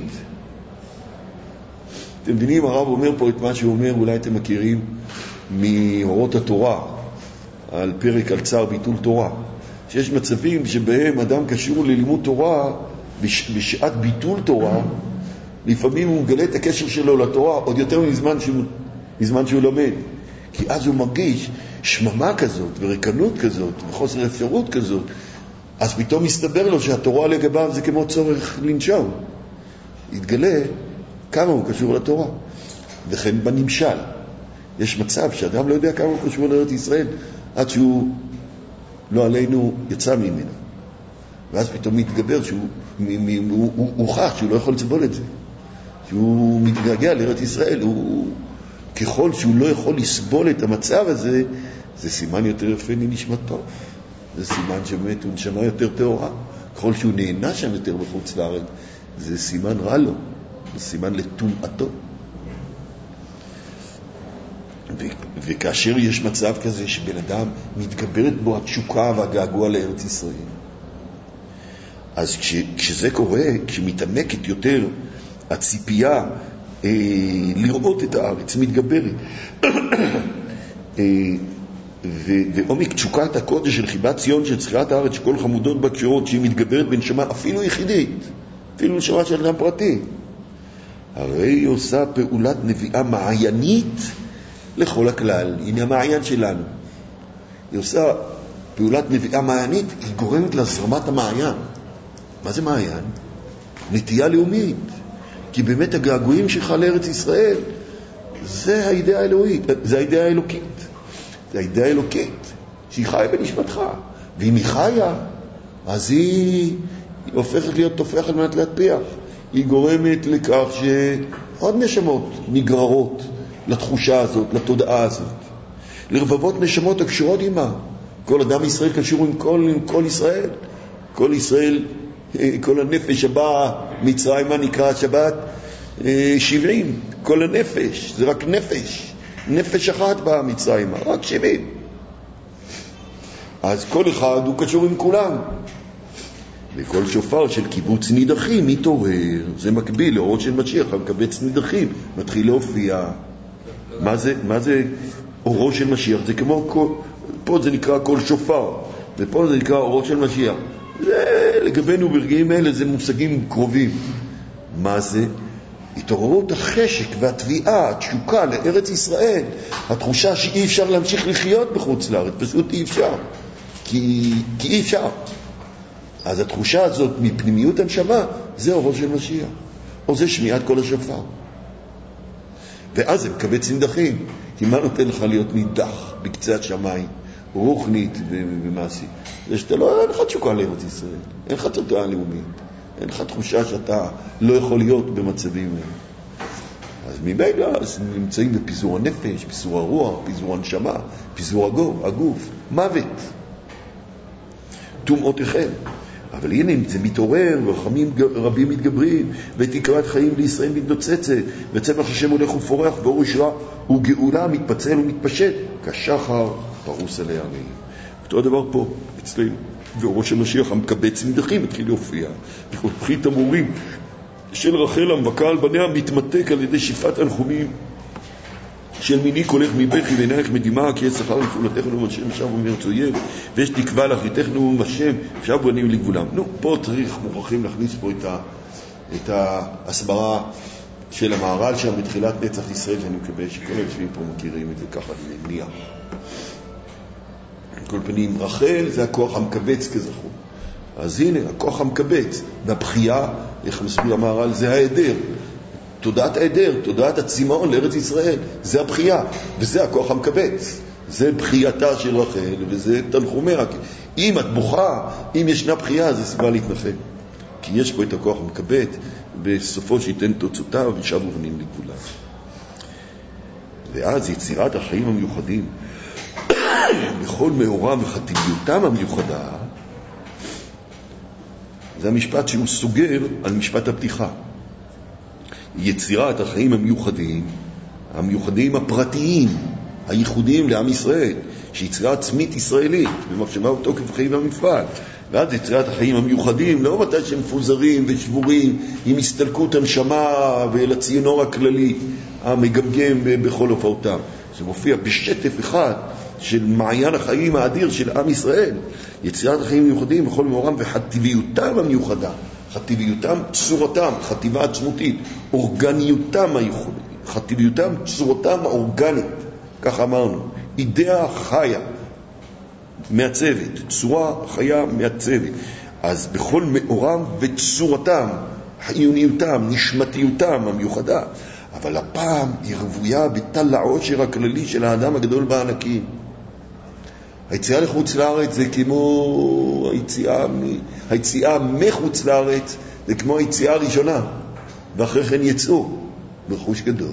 אתם מבינים, הרב אומר פה את מה שהוא אומר, אולי אתם מכירים מאורות התורה, על פרק על צער ביטול תורה, שיש מצבים שבהם אדם קשור ללימוד תורה, בשעת ביטול תורה, לפעמים הוא מגלה את הקשר שלו לתורה עוד יותר מזמן שהוא לומד, כי אז הוא מרגיש שממה כזאת ורקנות כזאת וחוסר אפשרות כזאת, אז פתאום מסתבר לו שהתורה לגביו זה כמו צורך לנשום. יתגלה כמה הוא קשור לתורה. וכן בנמשל יש מצב שאדם לא יודע כמה הוא קשור לארץ ישראל עד שהוא לא עלינו יצא ממנו, ואז פתאום מתגבר שהוא הוכח שהוא לא יכול לסבול את זה, שהוא מתגעגע לארץ ישראל. ככל שהוא לא יכול לסבול את המצב הזה, זה סימן יותר יפה לנשמתו, זה סימן שבאמת הוא נשמה יותר טהורה. ככל שהוא נהנה שם יותר בחוץ לארץ, זה סימן רע לו, זה סימן לטומאתו. וכאשר יש מצב כזה שבן אדם מתגברת בו התשוקה והגעגוע לארץ ישראל, אז כשזה קורה, כשמתעמקת יותר הציפייה לראות את הארץ, מתגברת ועומק תשוקת הקודש של חיבת ציון, של זכירת הארץ, שכל חמודות בקשורות, שהיא מתגברת בנשמה אפילו יחידית, אפילו נשמה של אדם פרטי, הרי היא עושה פעולת נביאה מעיינית לכל הכלל. הנה המעיין שלנו, היא עושה פעולת נביאה מעיינית, היא גורמת להזרמת המעיין. מה זה מעיין? נטייה לאומית. כי באמת הגעגועים שלך לארץ ישראל זה האידאה האלוהית, זה האידאה האלוקית, זה האידאה האלוקית שהיא חיה בנשמתך, ואם היא חיה אז היא הופכת להיות תופח על מנת להטפיח. היא גורמת לכך שעוד נשמות נגררות לתחושה הזאת, לתודעה הזאת, לרבבות נשמות הקשורות עימה. כל אדם ישראל קשור עם כל ישראל. כל ישראל, כל הנפש הבאה מצרימה נקרא השבת 70. כל הנפש, זה רק נפש אחת באה מצרימה, רק 70. אז כל אחד הוא קשור עם כולם. וכל שופר של קיבוץ נידחים מתעורר, זה מקביל לאורות של משיח, המקבץ נידחים מתחיל להופיע. מה זה אורות של משיח? זה כמו, פה זה נקרא כל שופר, ופה זה נקרא אורות של משיח. זה לגבינו ברגעים האלה זה מושגים קרובים. מה זה? התעוררות החשק והתביעה, התשוקה לארץ ישראל, התחושה שאי אפשר להמשיך לחיות בחוץ לארץ, פשוט אי אפשר, כי אי אפשר. אז התחושה הזאת מפנימיות הנשמה, זה אורו של משיח, או זה שמיעת כל השופר. ואז זה מקבץ נידחים, כי מה נותן לך להיות נידח בקצה השמיים, רוחנית ומעשית? זה שאתה לא, אין לך תשוקה לארץ ישראל, אין לך תודעה לאומית, אין לך תחושה שאתה לא יכול להיות במצבים האלה. אז ממילא נמצאים בפיזור הנפש, פיזור הרוח, פיזור הנשמה, פיזור הגוף, מוות. תומעותיכם. אבל הנה, זה מתעורר, ורחמים רבים מתגברים, ותקרת חיים לישראל מתנוצצת, וצמח השם הולך ופורח, ואור ישועה וגאולה מתפצל ומתפשט, כשחר פרוס עלי הערים. אותו הדבר פה, אצלנו. ואורו של משיח המקבץ נידחים מתחיל להופיע. וכי תמורים של רחל המבכה על בניה מתמתק על ידי שפעת הנחומים של מיני קולך מבכי ועינייך מדמעה, כי יש שכר לפעולתך נאום השם שב ומרץ אויב, ויש תקווה לאחריתך נאום השם שב בנים לגבולם. פה מוכרחים להכניס פה את ההסברה של המהר"ל שם בתחילת נצח ישראל, שאני מקווה שכל היושבים פה מכירים את זה ככה, אני מניח. כל פנים, רחל זה הכוח המקבץ כזכור. אז הנה, הכוח המקבץ, והבחייה, איך מסביר המהר"ל, זה העדר. תודעת העדר, תודעת הצמאון לארץ ישראל, זה הבחייה, וזה הכוח המקבץ. זה בחייתה של רחל, וזה תנחומיה. אם את בוכה, אם ישנה בחייה, זה סיבה להתנחם. כי יש פה את הכוח המקבץ, בסופו שייתן תוצאותיו, ושבו בנים לגבולם. ואז יצירת החיים המיוחדים, בכל מאורם וחטיביותם המיוחדה, זה המשפט שהוא סוגר על משפט הפתיחה. יצירת החיים המיוחדים הפרטיים, הייחודיים לעם ישראל, שיצירה עצמית ישראלית, במחשבה ותוקף החיים והמפעל. ואז יצירת החיים המיוחדים, לא מתי שהם מפוזרים ושבורים, עם הסתלקות הנשמה ולציונור הכללי, המגמגם בכל הופעותם. זה מופיע בשטף אחד של מעיין החיים האדיר של עם ישראל. יצירת החיים המיוחדים בכל מאורם וחטיביותם המיוחדה. חטיביותם, צורתם, חטיבה עצמותית, אורגניותם הייחודית, חטיביותם, צורתם האורגנית, כך אמרנו, אידאה חיה, מעצבת, צורה חיה מעצבת. אז בכל מאורם וצורתם, חיוניותם, נשמתיותם המיוחדה, אבל הפעם היא רבויה בטל העושר הכללי של האדם הגדול בענקים. היציאה לחוץ לארץ זה כמו היציאה מחוץ לארץ, זה כמו היציאה הראשונה, ואחרי כן יצאו ברכוש גדול.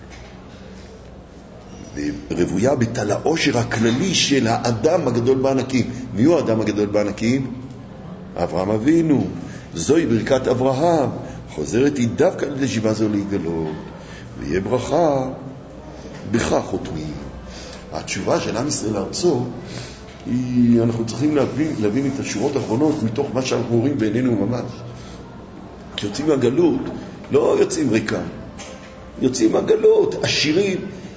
ורבויה בטל העושר הכללי של האדם הגדול בענקים. מי הוא האדם הגדול בענקים? אברהם אבינו. זוהי ברכת אברהם, חוזרת היא דווקא לשבעה זו להתגלות, ויהיה ברכה בך חותמים. התשובה של עם ישראל לארצו היא, אנחנו צריכים להבין את השורות האחרונות מתוך מה שאנחנו רואים בעינינו ממש. כשיוצאים מהגלות לא יוצאים ריקם, יוצאים מהגלות עשירים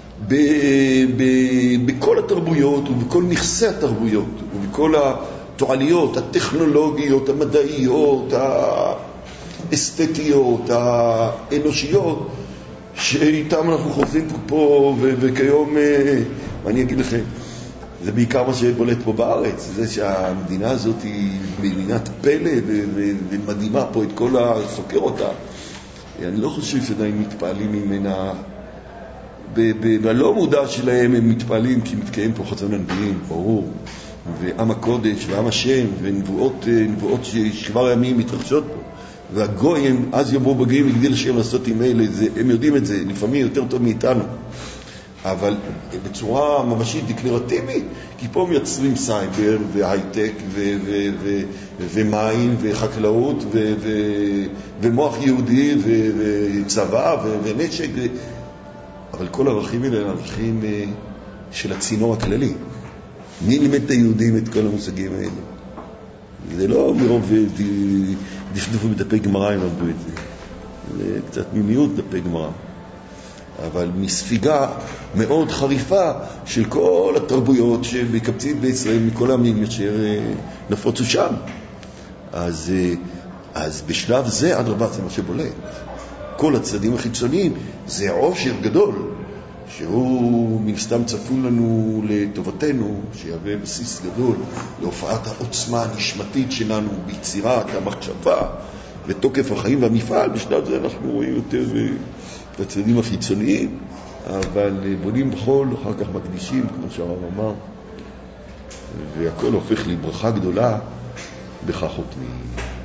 בכל התרבויות ובכל נכסי התרבויות ובכל התועליות הטכנולוגיות, המדעיות, האסתטיות, האנושיות, שאיתם אנחנו חוזרים פה וכיום, אני אגיד לכם, זה בעיקר מה שבולט פה בארץ, זה שהמדינה הזאת היא מדינת פלא ומדהימה פה את כל הסוקר אותה. אני לא חושב שעדיין מתפעלים ממנה, בלא מודע שלהם הם מתפעלים, כי מתקיים פה חזון הנביאים, ברור, ועם הקודש ועם השם ונבואות שכבר ימים מתרחשות פה, והגויים אז יאמרו בגויים הגדיל השם לעשות עם אלה, הם יודעים את זה לפעמים יותר טוב מאיתנו, אבל בצורה ממשית דקלרטיבית, כי פה מייצרים סייבר והייטק ומים וחקלאות ומוח יהודי וצבא ונשק, אבל כל הערכים האלה הם ערכים של הצינור הכללי. מי לימד את היהודים את כל המושגים האלה? זה לא מרוב דפדפו בדפי גמרא הם למדו את זה, זה קצת ממיעוט דפי גמרא, אבל מספיגה מאוד חריפה של כל התרבויות שמקבצים בישראל מכל העמים אשר נפוצו שם. אז בשלב זה עד רבה זה מה שבולט. כל הצדדים החיצוניים, זה עושר גדול, שהוא מן סתם צפון לנו לטובתנו, שיהווה בסיס גדול להופעת העוצמה הנשמתית שלנו ביצירת המחשבה, בתוקף החיים והמפעל. בשלב זה אנחנו רואים יותר בצדדים החיצוניים, אבל בונים בחול, אחר כך מקדישים, כמו שהרב אמר, והכל הופך לברכה גדולה, בכך חותמים.